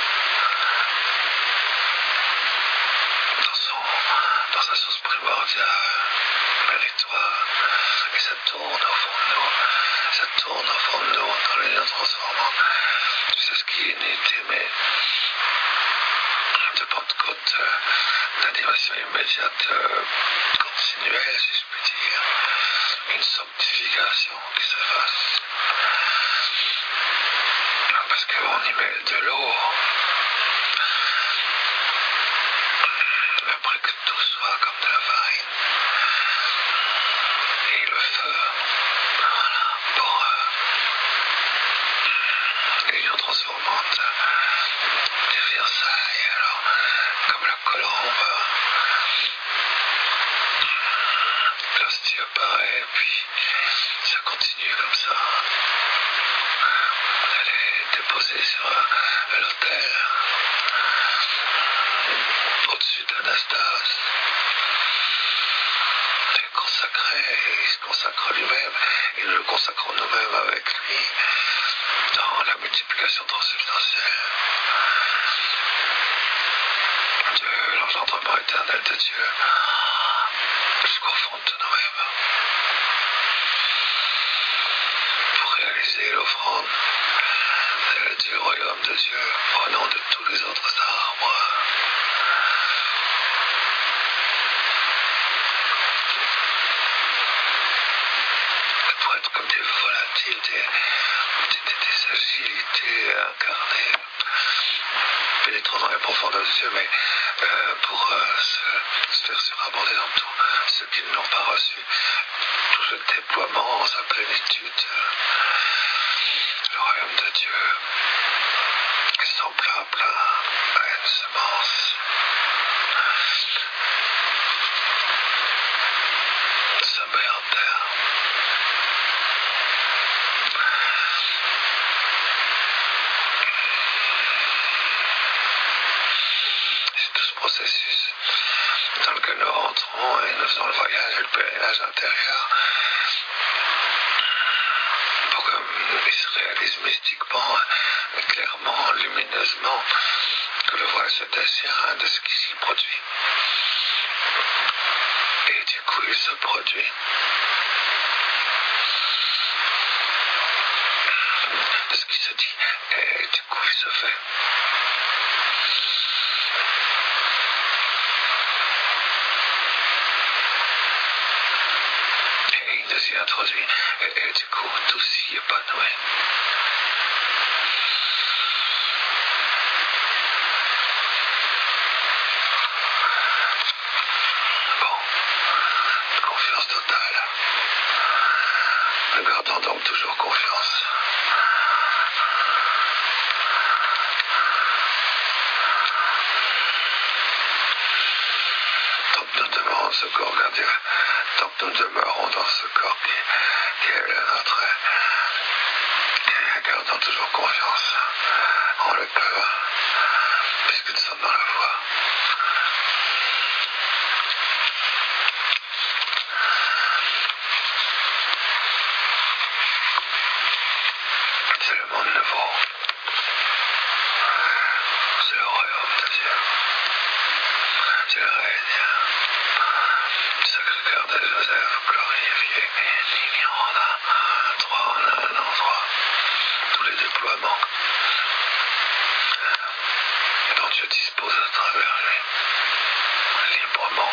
dans sa source primordiale, méritoire, et ça tourne au fond de nous, dans l'union transformante. C'est ce qui est unité, mais de Pentecôte, d'animation immédiate, continuelle, si je puis dire, une sanctification qui se fasse. Parce qu'on y met de l'eau, après que tout soit comme de la farine, et le feu, pour l'union transformante des fiançailles, alors, comme la colombe, l'hostie apparaît, puis ça continue comme ça. Elle est déposée sur l'autel, au-dessus d'Anastase. Elle est consacrée, il se consacre lui-même, et nous le consacrons nous-mêmes avec lui dans la multiplication transubstantielle de l'engendrement éternel de Dieu jusqu'au fond de nous-mêmes pour réaliser l'offrande du royaume de Dieu au nom de tous les autres arbres. Pour être comme des volatiles, des agilités incarnées, profondeur des cieux, mais pour se faire suraborder dans tout ce qu'ils n'ont pas reçu, tout ce déploiement en sa plénitude. Le royaume de Dieu est semblable à une semence. Semée en terre. C'est tout ce processus dans lequel nous rentrons et nous faisons le voyage et le pèlerinage intérieur pour qu'il se réalise mystiquement, clairement, lumineusement, que le voile se dessert de ce qui s'y produit. Et du coup, il se produit. De ce qui se dit, et du coup, il se fait. Et il s'y introduit, et du coup, tout s'y épanouit. Confiance totale. Nous gardons donc toujours confiance. Tant que nous demeurons ce corps gardien, tant que nous demeurons dans ce corps qui est le nôtre, gardons toujours confiance. On le peut, puisque nous sommes dans la voie. C'est le monde nouveau. C'est le royaume de Dieu. C'est le règne. Le Sacré-Cœur de Joseph, glorifié, béni, en un, trois, en un endroit. Tous les déploiements dont Dieu dispose à travers lui, librement.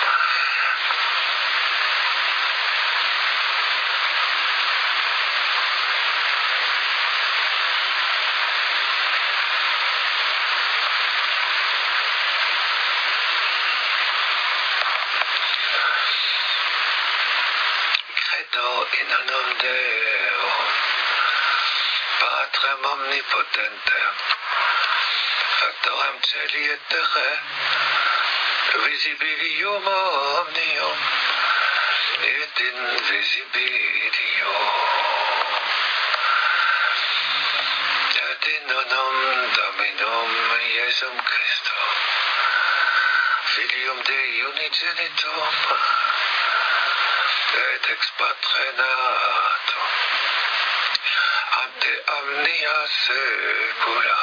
Credo in anum Deo, Patrem omnipotentem, Factorem celi et terrae, visibilium omnium, et invisibilium. Et in nonum Dominum Iesum Christum, Filium Dei unigenitum, et ex Patre natum, ante omnia saecula.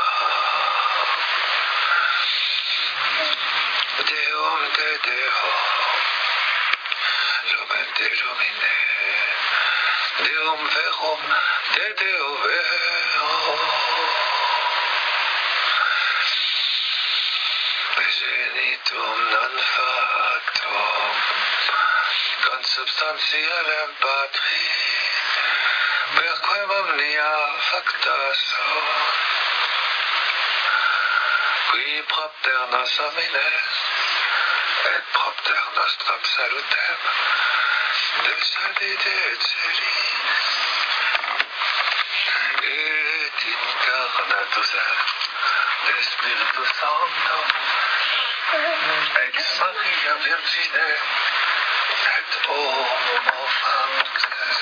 Deum de Deo, Lumen de Lumine, Deum verum de Deo vero, Genitum non factum, consubstantialem Patris, perquem omnia facta sunt, qui propter nos homines, et propter nostram salutem, del salite et celis, et incarnatus de Spiritus Sancto, ex Maria Virgine, et homo factus,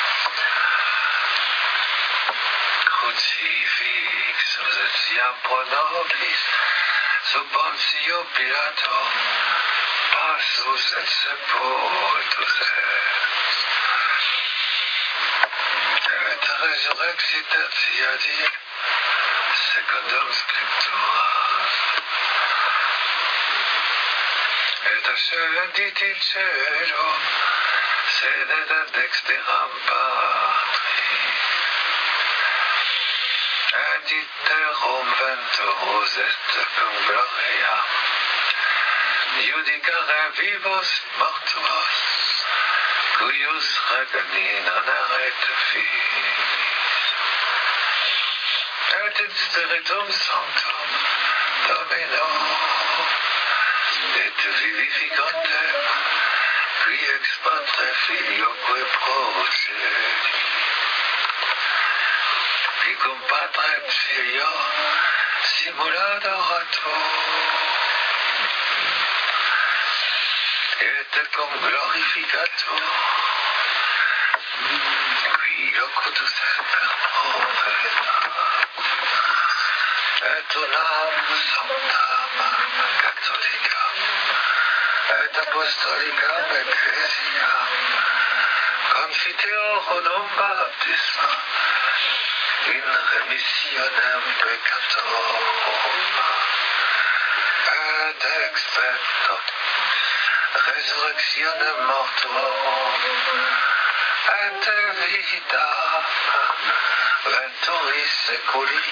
crucifixus et siam pro nobis, sub Pontio Pilato, passus et sepultus est. Et resurrexit tertia die, secundum Scripturas. Et ascendit in cielo, sedet ad dexteram Patris. Et iterum venturus et cum gloria, judicare vivos mortuos, cuius regni non erret finis. Et in Spiritum Sanctum, Dominum et vivificantem, qui ex Patre Filioque procede, qui cum Patrem Filio simulad orator, et cum glorificator, qui locutus per profeta, et unam sanctam catholicam, et apostolicam ecclesiam, confiteorum baptisma, in remissionem peccatorum, et expecto resurrectionem mortuorum, et vitam venturis seculi.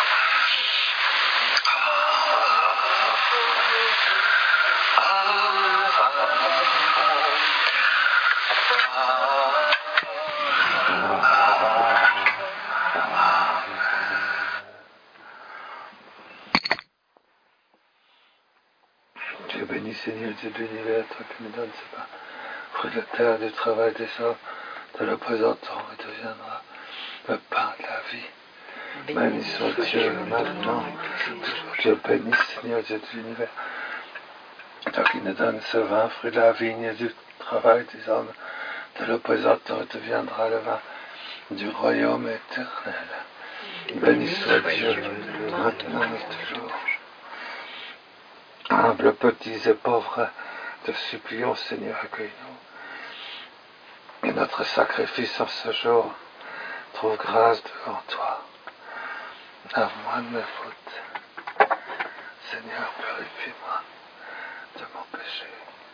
Dieu béni, Seigneur, Dieu de l'univers, toi qui nous donnes ce pain, fruit de la terre, du travail des hommes, te le présentons et deviendra le pain de la vie. Béni soit Dieu maintenant, Dieu béni, Seigneur, Dieu de l'univers, toi qui nous donnes ce vin, fruit de la vigne et du travail des hommes, te le présentons et deviendra le vin du royaume éternel. Béni soit Dieu maintenant et toujours. Humbles, petits et pauvres, te supplions, Seigneur, accueille-nous. Et notre sacrifice en ce jour trouve grâce devant toi. Lave-moi de mes fautes. Seigneur, purifie-moi de mon péché.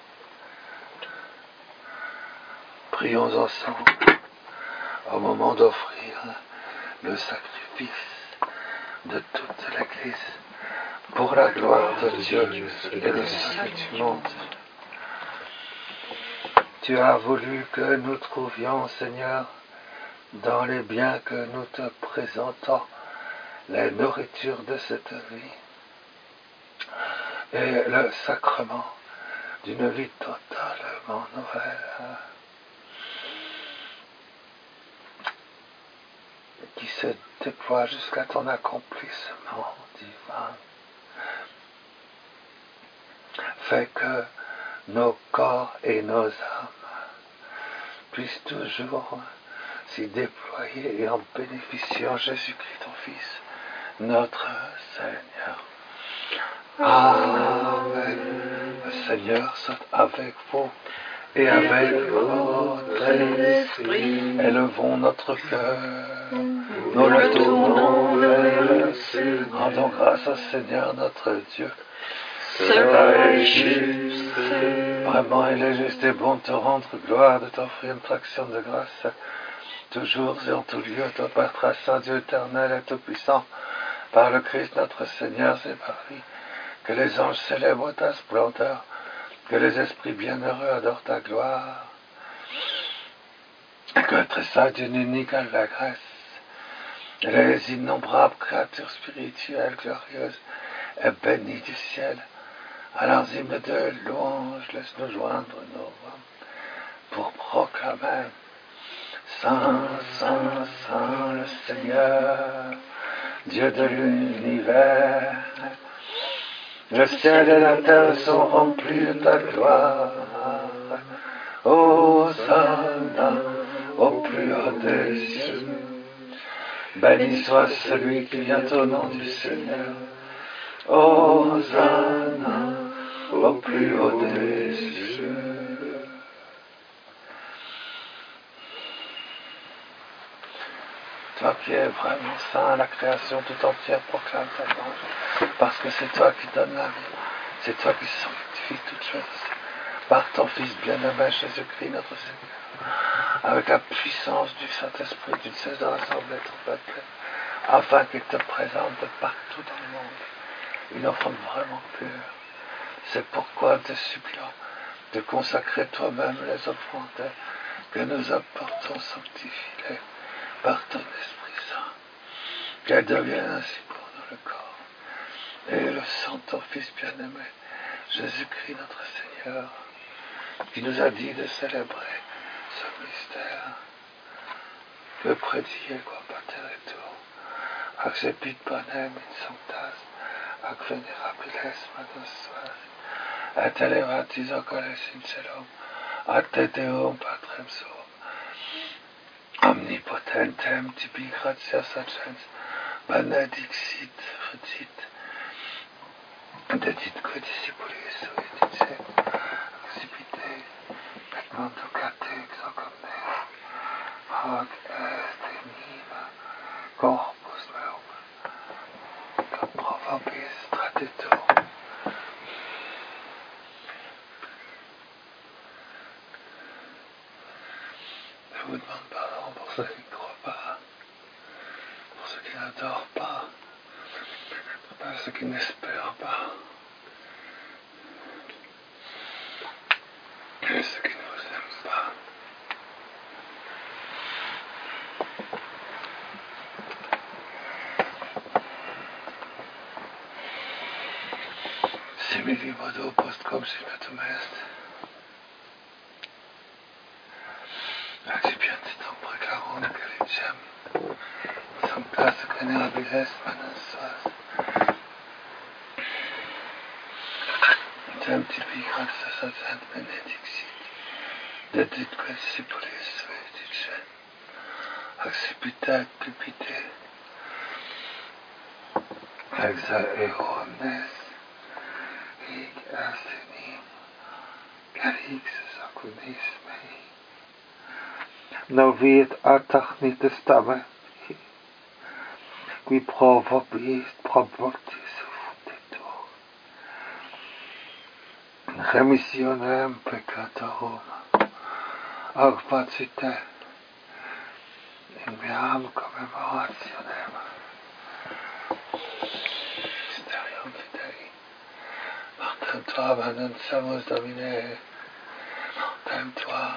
Prions ensemble au moment d'offrir le sacrifice de toute l'Église pour la gloire de Dieu et le salut du monde. Tu as voulu que nous trouvions, Seigneur, dans les biens que nous te présentons, la nourriture de cette vie et le sacrement d'une vie totalement nouvelle qui se déploie jusqu'à ton accomplissement divin. Fais que nos corps et nos âmes puissent toujours s'y déployer et en bénéficier en Jésus-Christ, ton Fils, notre Seigneur. Amen. Le Seigneur soit avec vous et avec votre esprit. Élevons notre cœur, nous le tournons vers le ciel. Rendons grâce au Seigneur notre Dieu. Cela est juste. Vraiment, il est juste et bon de te rendre gloire, de t'offrir une fraction de grâce, toujours et en tout lieu, toi, Père très saint, Dieu éternel et tout-puissant, par le Christ notre Seigneur, c'est par lui que les anges célèbrent ta splendeur, que les esprits bienheureux adorent ta gloire, et que le très saint Dieu unique à la grâce, et les innombrables créatures spirituelles glorieuses et bénies du ciel, à leurs hymnes de louange, laisse-nous joindre nos voix pour proclamer Saint, Saint, Saint le Seigneur, Dieu de l'univers. Le ciel et la terre sont remplis de ta gloire. Hosanna au plus haut des cieux. Béni soit celui qui vient au nom du Seigneur. Hosanna au plus haut des cieux. Toi qui es vraiment saint, la création tout entière proclame ta louange, parce que c'est toi qui donnes la vie, c'est toi qui sanctifies toutes choses, par ton Fils bien-aimé Jésus-Christ notre Seigneur, avec la puissance du Saint-Esprit, tu ne cesses de rassembler ton peuple, afin qu'il te présente de partout dans le monde une offrande vraiment pure. C'est pourquoi nous te supplions de consacrer toi-même les offrandes que nous apportons, sanctifie-les par ton Esprit Saint, qu'elles deviennent ainsi pour nous le corps et le sang de ton Fils bien-aimé, Jésus-Christ notre Seigneur, qui nous a dit de célébrer ce mystère, que prédire quoi pateretur, ac sepit panem in sanctas, ac venerabiles manos suas, et elevatis oculis in celum, ad te Deum Patrem suum, omnipotentem tibi gratias agens, benedixit, redit, dedit que discipulis sui dicet, accipite, et manducate ex omnes, hoc est in ima corpus meum, que provobis traditur. Je vous demande pardon pour ceux qui ne croient pas, pour ceux qui n'adorent pas, pour ceux qui n'espèrent pas, et ceux qui ne vous aiment pas. Simili modo post cum signatum est, accipientitum precarum calicem, sanctas venerabiles manos suas, tem tibi gratias agens benedixit, dedit que discipulis sui dicet, accipite pipite, exa eo omnes, hic est in im, calix sacunis mei, novit atachnites tamen, qui provobis proportis funditur, remissionem peccatorum, ac facite, in meam commemorationem, mysterium fidei, martem tuam annunciamus Domine, martem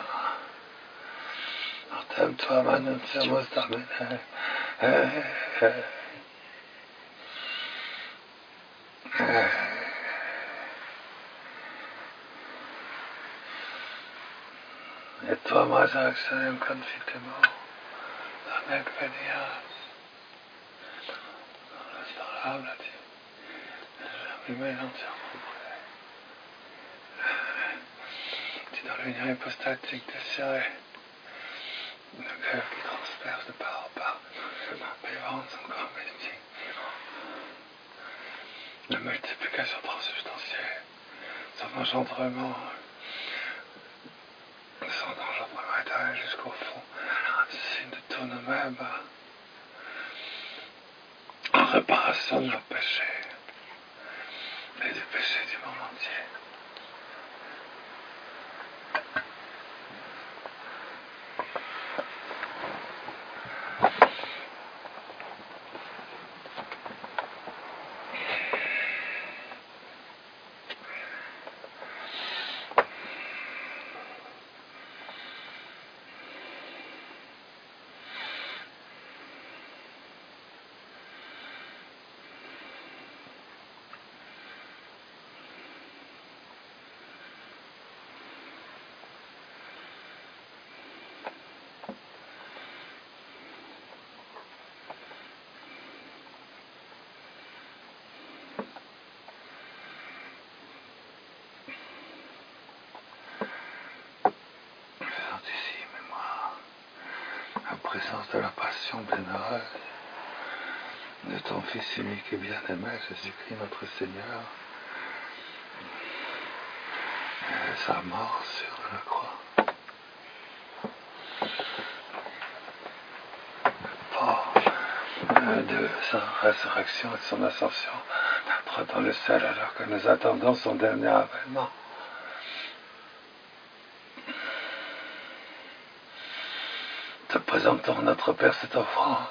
tuam annunciamus Domine, et tuam resurrectionem confitemus, nec venias, restaurable à Dieu, lui-même entièrement prêt. Tu dans l'union hypostatique désirée, le cœur qui transperce de part en part, vivant son corps mystique, la multiplication transsubstantielle, son engendrement éternel jusqu'au fond, signe de tout nous-mêmes, en réparation de nos péchés et du péché du monde entier. Présence de la passion bienheureuse de ton Fils unique et bien-aimé, Jésus-Christ notre Seigneur, et sa mort sur la croix. Fort de sa résurrection et de son ascension, d'être dans le ciel alors que nous attendons son dernier avènement. Te présentons notre Père cette offrande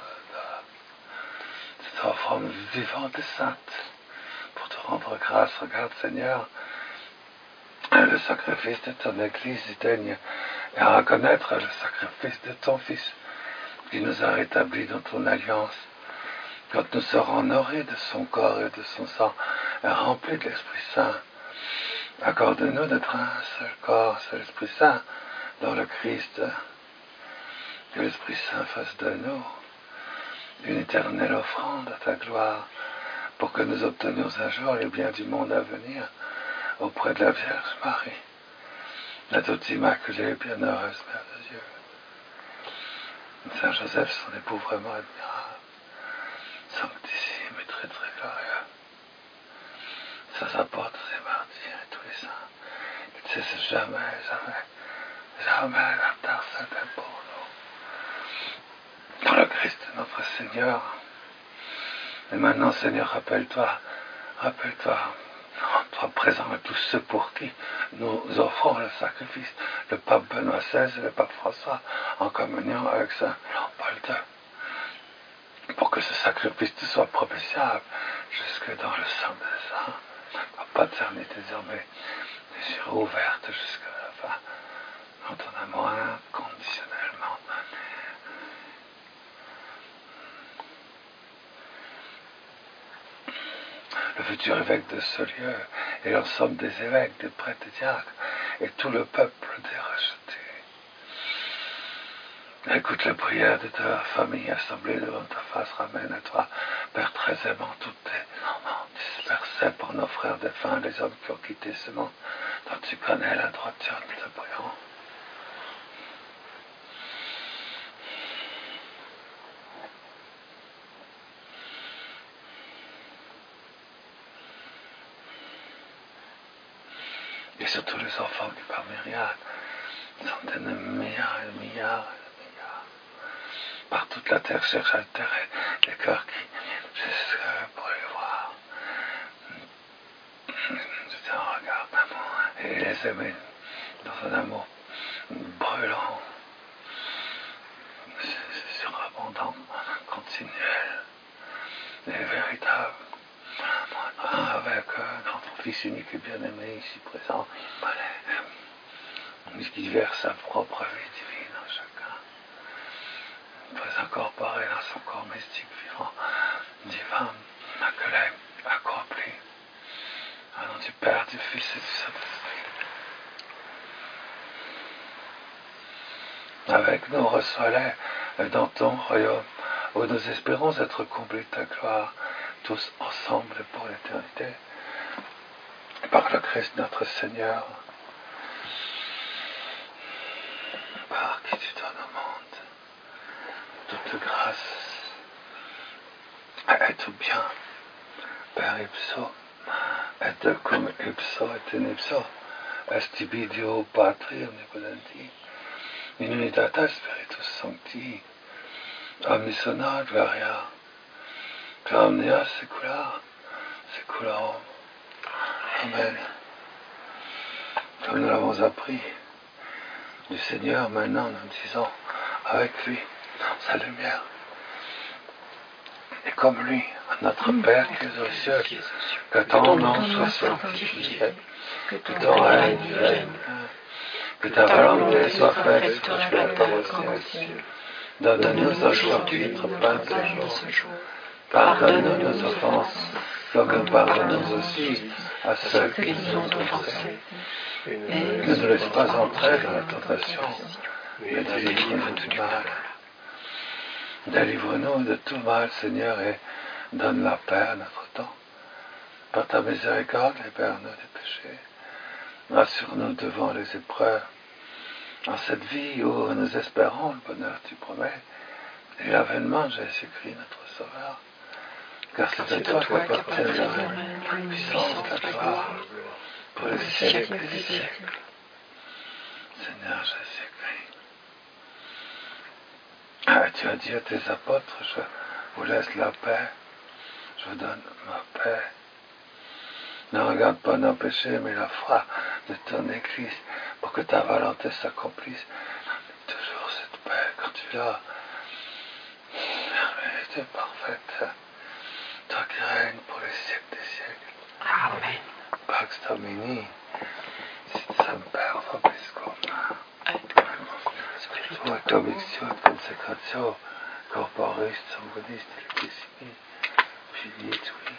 vivante et sainte, pour te rendre grâce. Regarde, Seigneur, le sacrifice de ton Église, il daigne et reconnaître le sacrifice de ton Fils, qui nous a rétablis dans ton alliance, quand nous serons nourris de son corps et de son sang, et remplis de l'Esprit Saint, accorde-nous d'être un seul corps, un seul Esprit Saint dans le Christ. Que l'Esprit Saint fasse de nous une éternelle offrande à ta gloire, pour que nous obtenions un jour les biens du monde à venir auprès de la Vierge Marie, la toute immaculée et bienheureuse Mère de Dieu. Saint Joseph, son époux vraiment admirable, sanctissime et très très glorieux, saints apôtres et martyrs et tous les saints, qui ne cessent jamais d'intercéder pour nous. Dans le Christ notre Seigneur. Et maintenant, Seigneur, rappelle-toi, rends-toi présent à tous ceux pour qui nous offrons le sacrifice, le pape Benoît XVI et le pape François, en communion avec Saint Jean-Paul II, pour que ce sacrifice te soit propitiable jusque dans le sang des saints, la paternité désormais, les yeux ouvertes jusqu'à la fin, dans ton amour inconditionnellement. Le futur évêque de ce lieu, et l'ensemble des évêques, des prêtres, des diacres, et tout le peuple des rejetés. Écoute la prière de ta famille assemblée devant ta face, ramène à toi, Père très aimant, toutes tes enfants dispersés par nos frères défunts, les hommes qui ont quitté ce monde, dont tu connais la droiture, nous te prions. Et surtout les enfants qui par myriades, centaines de milliards et de milliards et de milliards, par toute la terre cherchent à altérer les cœurs qui juste pour les voir, jeter un regard d'amour et les aimer dans un amour brûlant, surabondant, continuel et véritable. Avec notre Fils unique et bien-aimé ici présent, qui verse sa propre vie divine en chacun, très incorporé dans son corps mystique vivant, divin, immaculé, accompli, au nom du Père, du Fils et du Saint-Esprit. Avec nous, reçois-les dans ton royaume, où nous espérons être comblés de ta gloire, tous ensemble pour l'éternité, par le Christ notre Seigneur, par qui tu donnes au monde toute grâce et tout bien, per ipso et cum ipso et in ipso est tibi Deo Patri omnipotenti in unitatis Spiritus Sancti omniscientia gloria omnia secula seculorum. Amen. Comme nous l'avons appris du Seigneur, maintenant nous disons avec lui dans sa lumière. Et comme lui, notre Père qui est aux cieux, que ton nom soit sanctifié, que ton règne vienne, que ta volonté soit faite sur la terre comme au ciel. Donne-nous aujourd'hui notre pain de ce jour. Pardonne-nous nos offenses, comme nous pardonnons aussi à ceux qui nous ont offensés. Et ne nous laisse pas entrer dans la tentation, mais délivre-nous du mal. Délivre-nous de tout mal, Seigneur, et donne la paix à notre temps. Par ta miséricorde, libère-nous des péchés. Rassure-nous devant les épreuves. En cette vie où nous espérons le bonheur que tu promets, et l'avènement de Jésus-Christ, notre Sauveur. Car c'est à toi qu'appartient la puissance, la gloire, pour les siècles des siècles. Seigneur Jésus-Christ. Tu as dit à tes apôtres, je vous laisse la paix, je vous donne ma paix. Ne regarde pas nos péchés, mais la foi de ton Église, pour que ta volonté s'accomplisse. Toujours cette paix quand tu l'as. Tu es parfaite. Toi qui règnes pour les siècles des siècles. Amen. Pax Domini, sit semper vobiscum. Tua convictio et consecratio corporis sanguinis delictissimi détruis.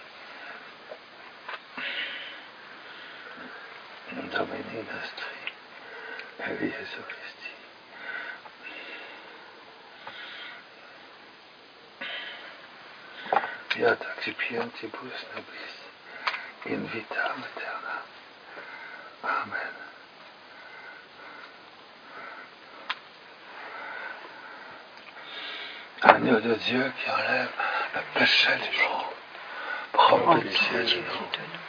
Domini nostri, et Jésus Christi. Fiat accipientibus nobis, in vitam aeterna. Amen. Agneau de Dieu qui enlève le péché du monde, prends pitié de nous.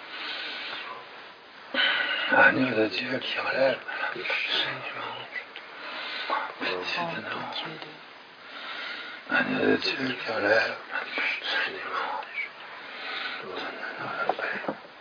Agneau de Dieu qui enlève le péché du monde, pitié de nous. Agneau de Dieu qui enlève le péché du monde, donne-nous la paix.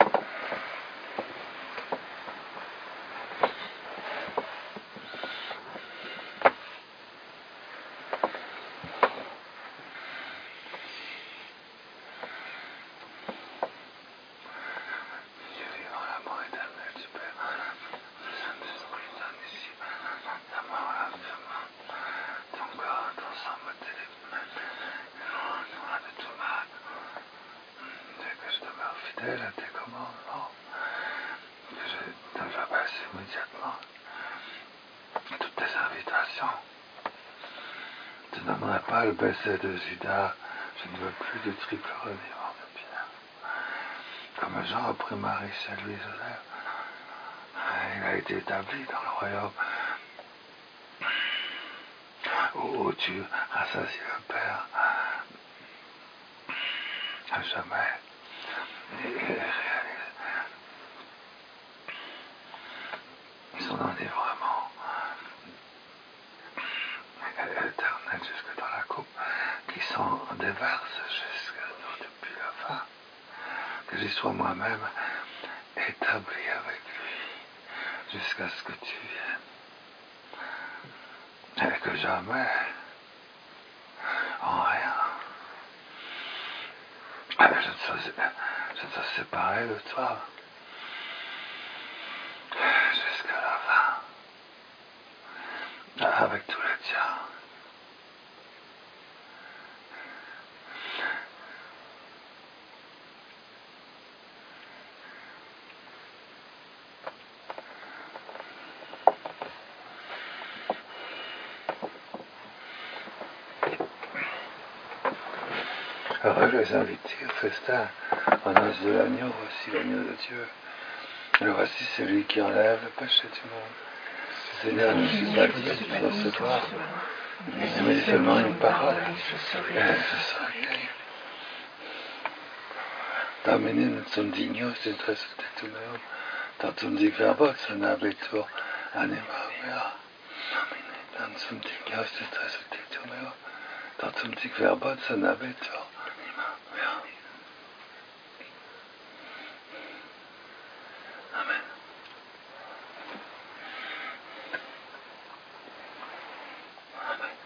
À tes commandements, que je t'obéisse immédiatement à toutes tes invitations. Tu n'aimerais pas le baiser de Judas, je ne veux plus de triple reniement de Pierre. Comme Jean a pris Marie chez lui, Joseph, il a été établi dans le royaume où tu rassasies le Père à jamais. Et réalise son enivrement éternel jusque dans la coupe qui s'en déverse jusque nous depuis la fin. Que j'y sois moi-même établi avec lui jusqu'à ce que tu viennes. Et que jamais, en rien, je ne sois séparé de toi jusqu'à la fin, avec tous les tiens. Heureux les invités au festin, en os de l'agneau, voici l'agneau de Dieu. Et voici celui qui enlève le péché du monde. Seigneur, je suis pas digne de recevoir, mais seulement une parole, et je serai guéri. Domini non sum dignus in resuscitum meum, tantum dic verbot sanabetur anima mea. Domini non sum dignus in resuscitum meum, tantum dic verbot sanabetur anima mea. Amen. Amen.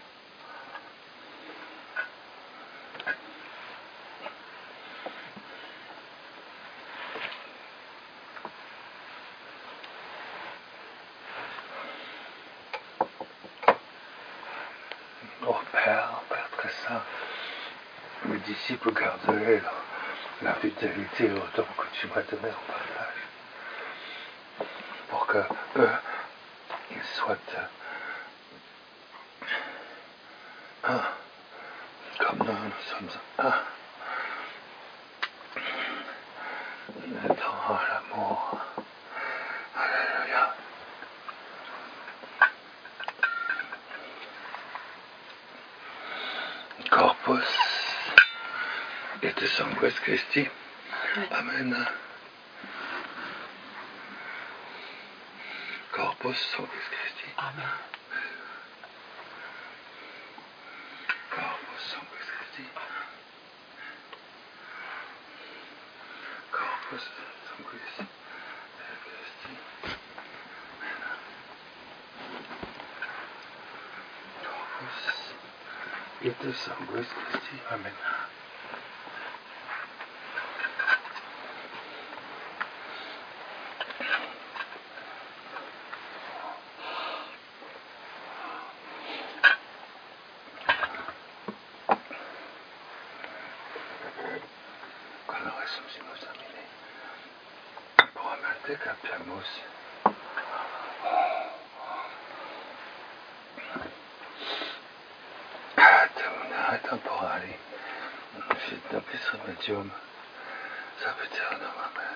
Oh Père très saint, mes disciples garderaient la fidélité au don que tu m'as donné au partage, pour que eux, ils soient un, comme nous sommes un, dans l'amour. Alléluia. Corpus et de sanguis Christi. Amen. Corpus sanguis Christi. Amen. Corpus sanguis Christi. Corpus sanguis Christi. Corpus et de sanguis Christi. Amen. Te capiamos. Terminare temporali, fit nobis remedium, sapiternum. Amen.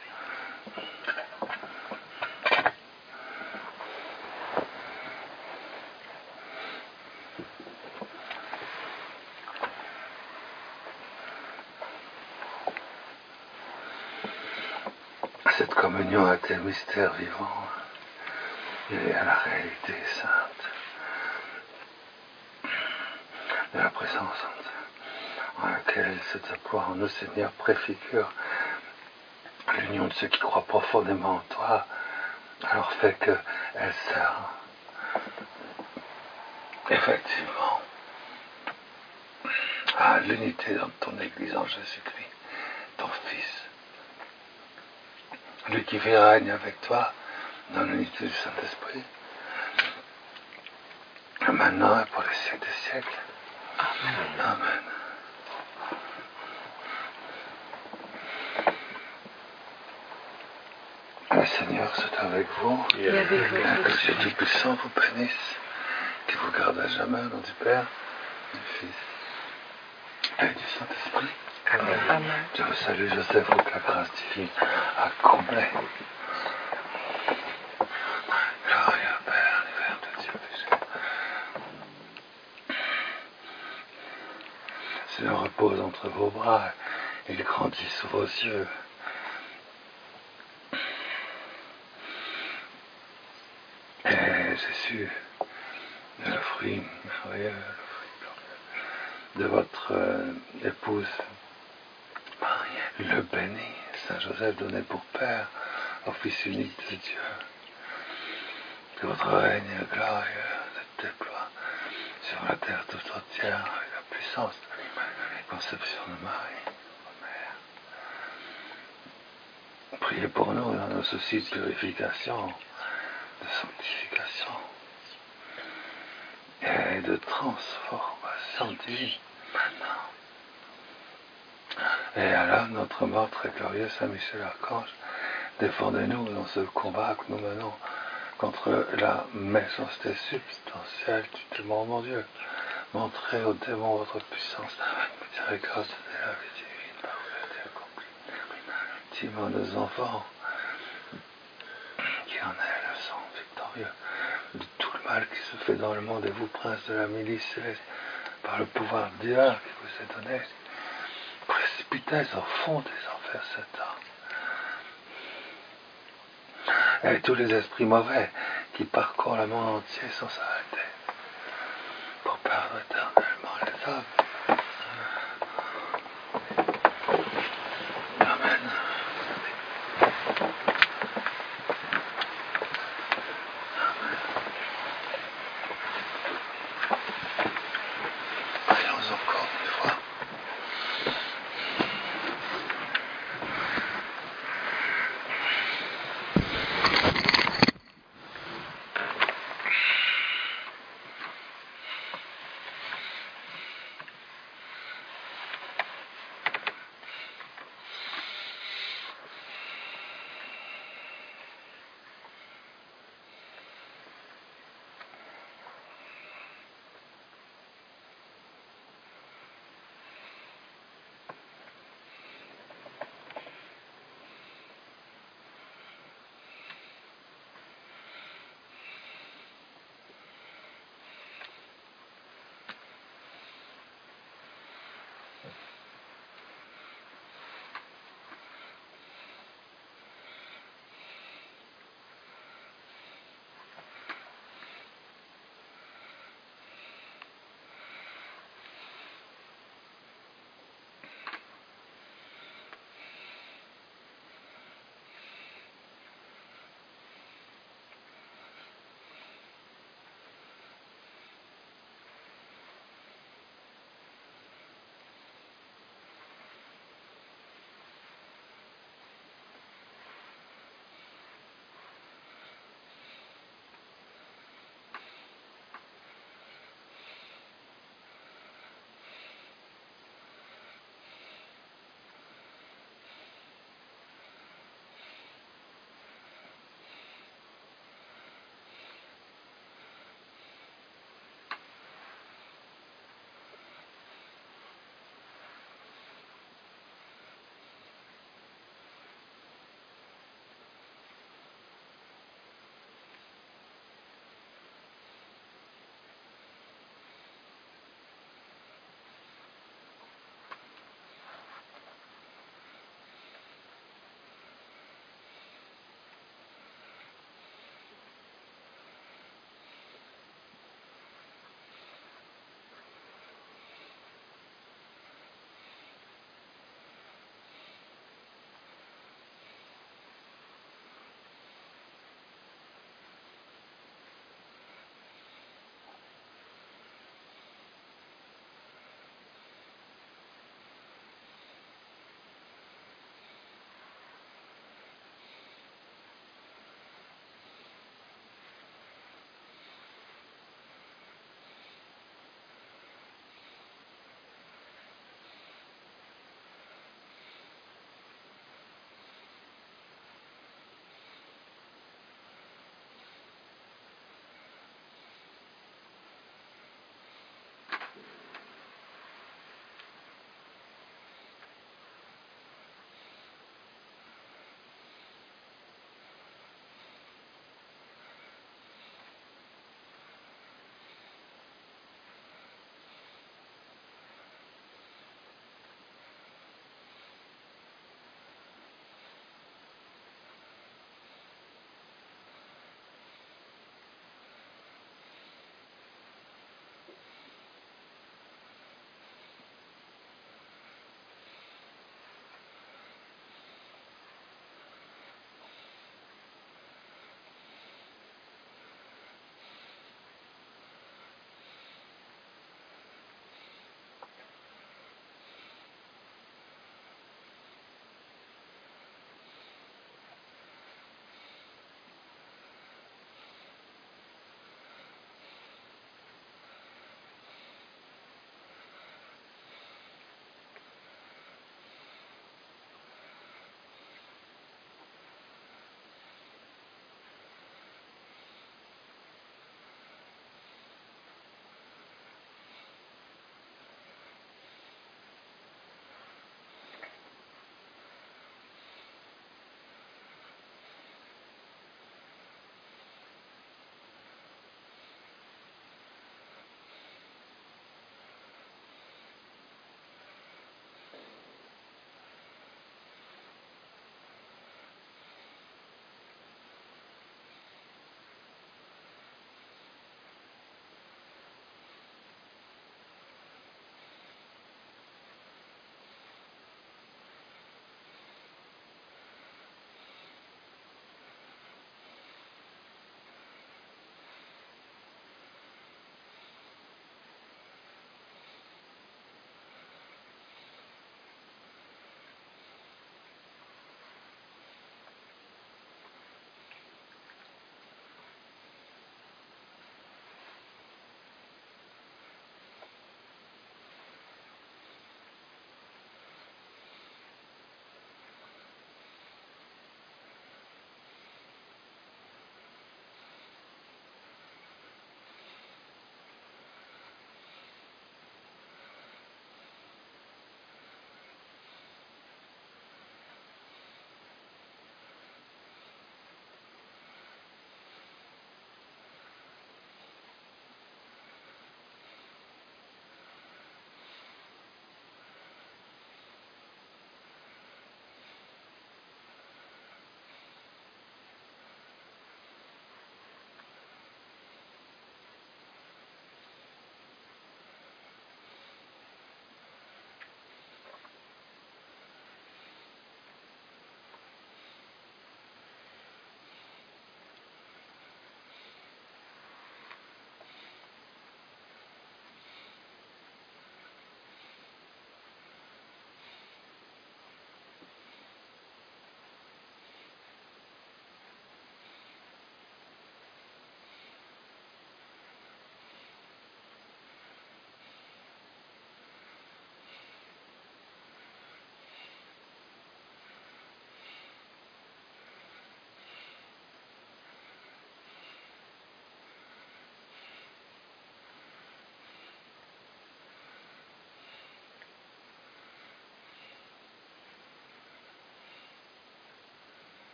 Cette communion est un mystère vivant et à la réalité sainte de la présence en laquelle se déploie en nous, Seigneur, préfigure l'union de ceux qui croient profondément en toi, alors fait qu'elle sert effectivement à l'unité dans ton Église en Jésus-Christ, ton Fils. Lui qui vit et règne avec toi dans l'unité du Saint-Esprit, maintenant et pour les siècles des siècles. Amen. Amen. Le Seigneur soit avec vous. Et avec vous. Que Dieu Tout-Puissant vous bénisse, qui vous garde à jamais au nom du Père, du Fils et du Saint-Esprit. Amen. Amen. Je vous salue, Joseph, pour que la grâce divine a comblé. Gloire au Père, le Verbe de Dieu péché. Seigneur repose entre vos bras, il grandit sous vos yeux. Et Jésus, le fruit merveilleux, le fruit glorieux de votre épouse, le béni, Saint Joseph donné pour Père au Fils unique de Dieu. Que votre règne glorieux se déploie sur la terre tout entière avec la puissance de la conception de Marie, votre mère. Priez pour nous dans nos soucis de purification, de sanctification et de transformation divine maintenant. Et à l'heure de notre mort très glorieuse, Saint Michel Archange, défendez-nous dans ce combat que nous menons contre la méchanceté substantielle du démon, mon Dieu. Montrez au démon votre puissance, miséricorde de la vie divine, par vous l'avez accompli. Timon des enfants, qui en est le sang victorieux de tout le mal qui se fait dans le monde, et vous, prince de la milice céleste, par le pouvoir divin qui vous est donné, précipitez au fond des enfers Satan. Et tous les esprits mauvais qui parcourent le monde entier sans s'arrêter pour perdre éternellement les hommes. Amen. Prions encore une fois.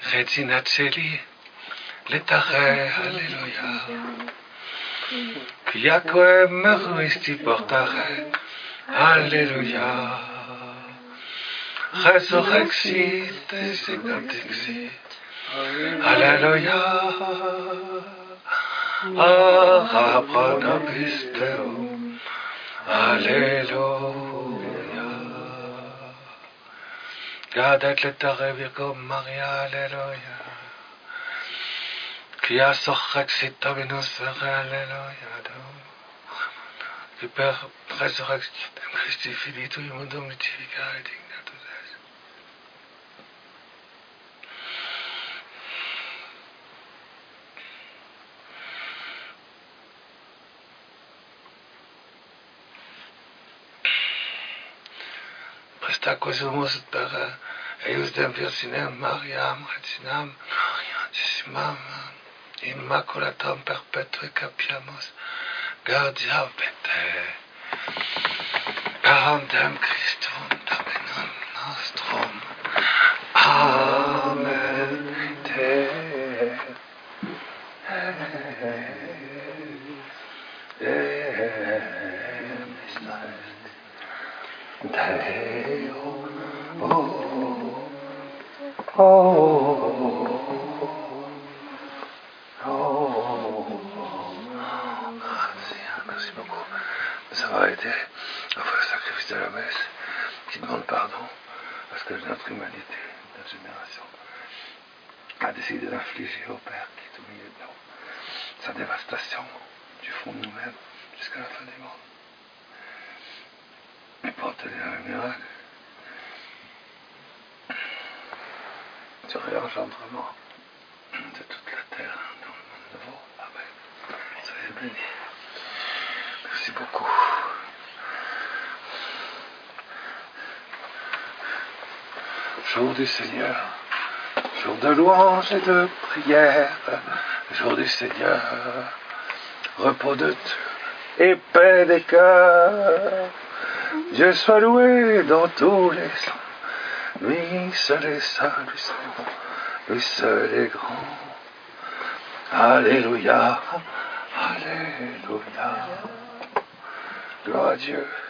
Regina Celi, letare, alléluia. Quiaque meruisti portare, alléluia. Resurrexit et secantexit, alléluia. Arabra nobis Deum, alléluia. Gaudet letare Virgo Maria, alléluia. Quia surrexit Dominus, alléluia. Qui per resurrexit Christi Filii mundum mitificare dignatus est. Presta quasumus per eius dem Virginem Mariam Reginam Gloriosissimam Immaculatam perpetue capiamus Gaudia Pete Parandem Christum Dominum nostrum. Amen. Merci beaucoup. Ça va aider à faire le sacrifice de la messe qui demande pardon parce que notre humanité, notre génération a décidé d'infliger au Père qui est au milieu de nous sa dévastation du fond de nous-mêmes jusqu'à la fin du monde. Et pour obtenir le miracle du réengendrement de toute la terre dans le monde nouveau. Amen. Soyez bénis. Merci beaucoup. Jour du Seigneur, jour de louange et de prière, jour du Seigneur, repos de Dieu et paix des cœurs. Dieu soit loué dans tous les sens. Lui seul est saint, lui seul est bon, lui seul est grand. Alléluia, alléluia. Gloire à Dieu.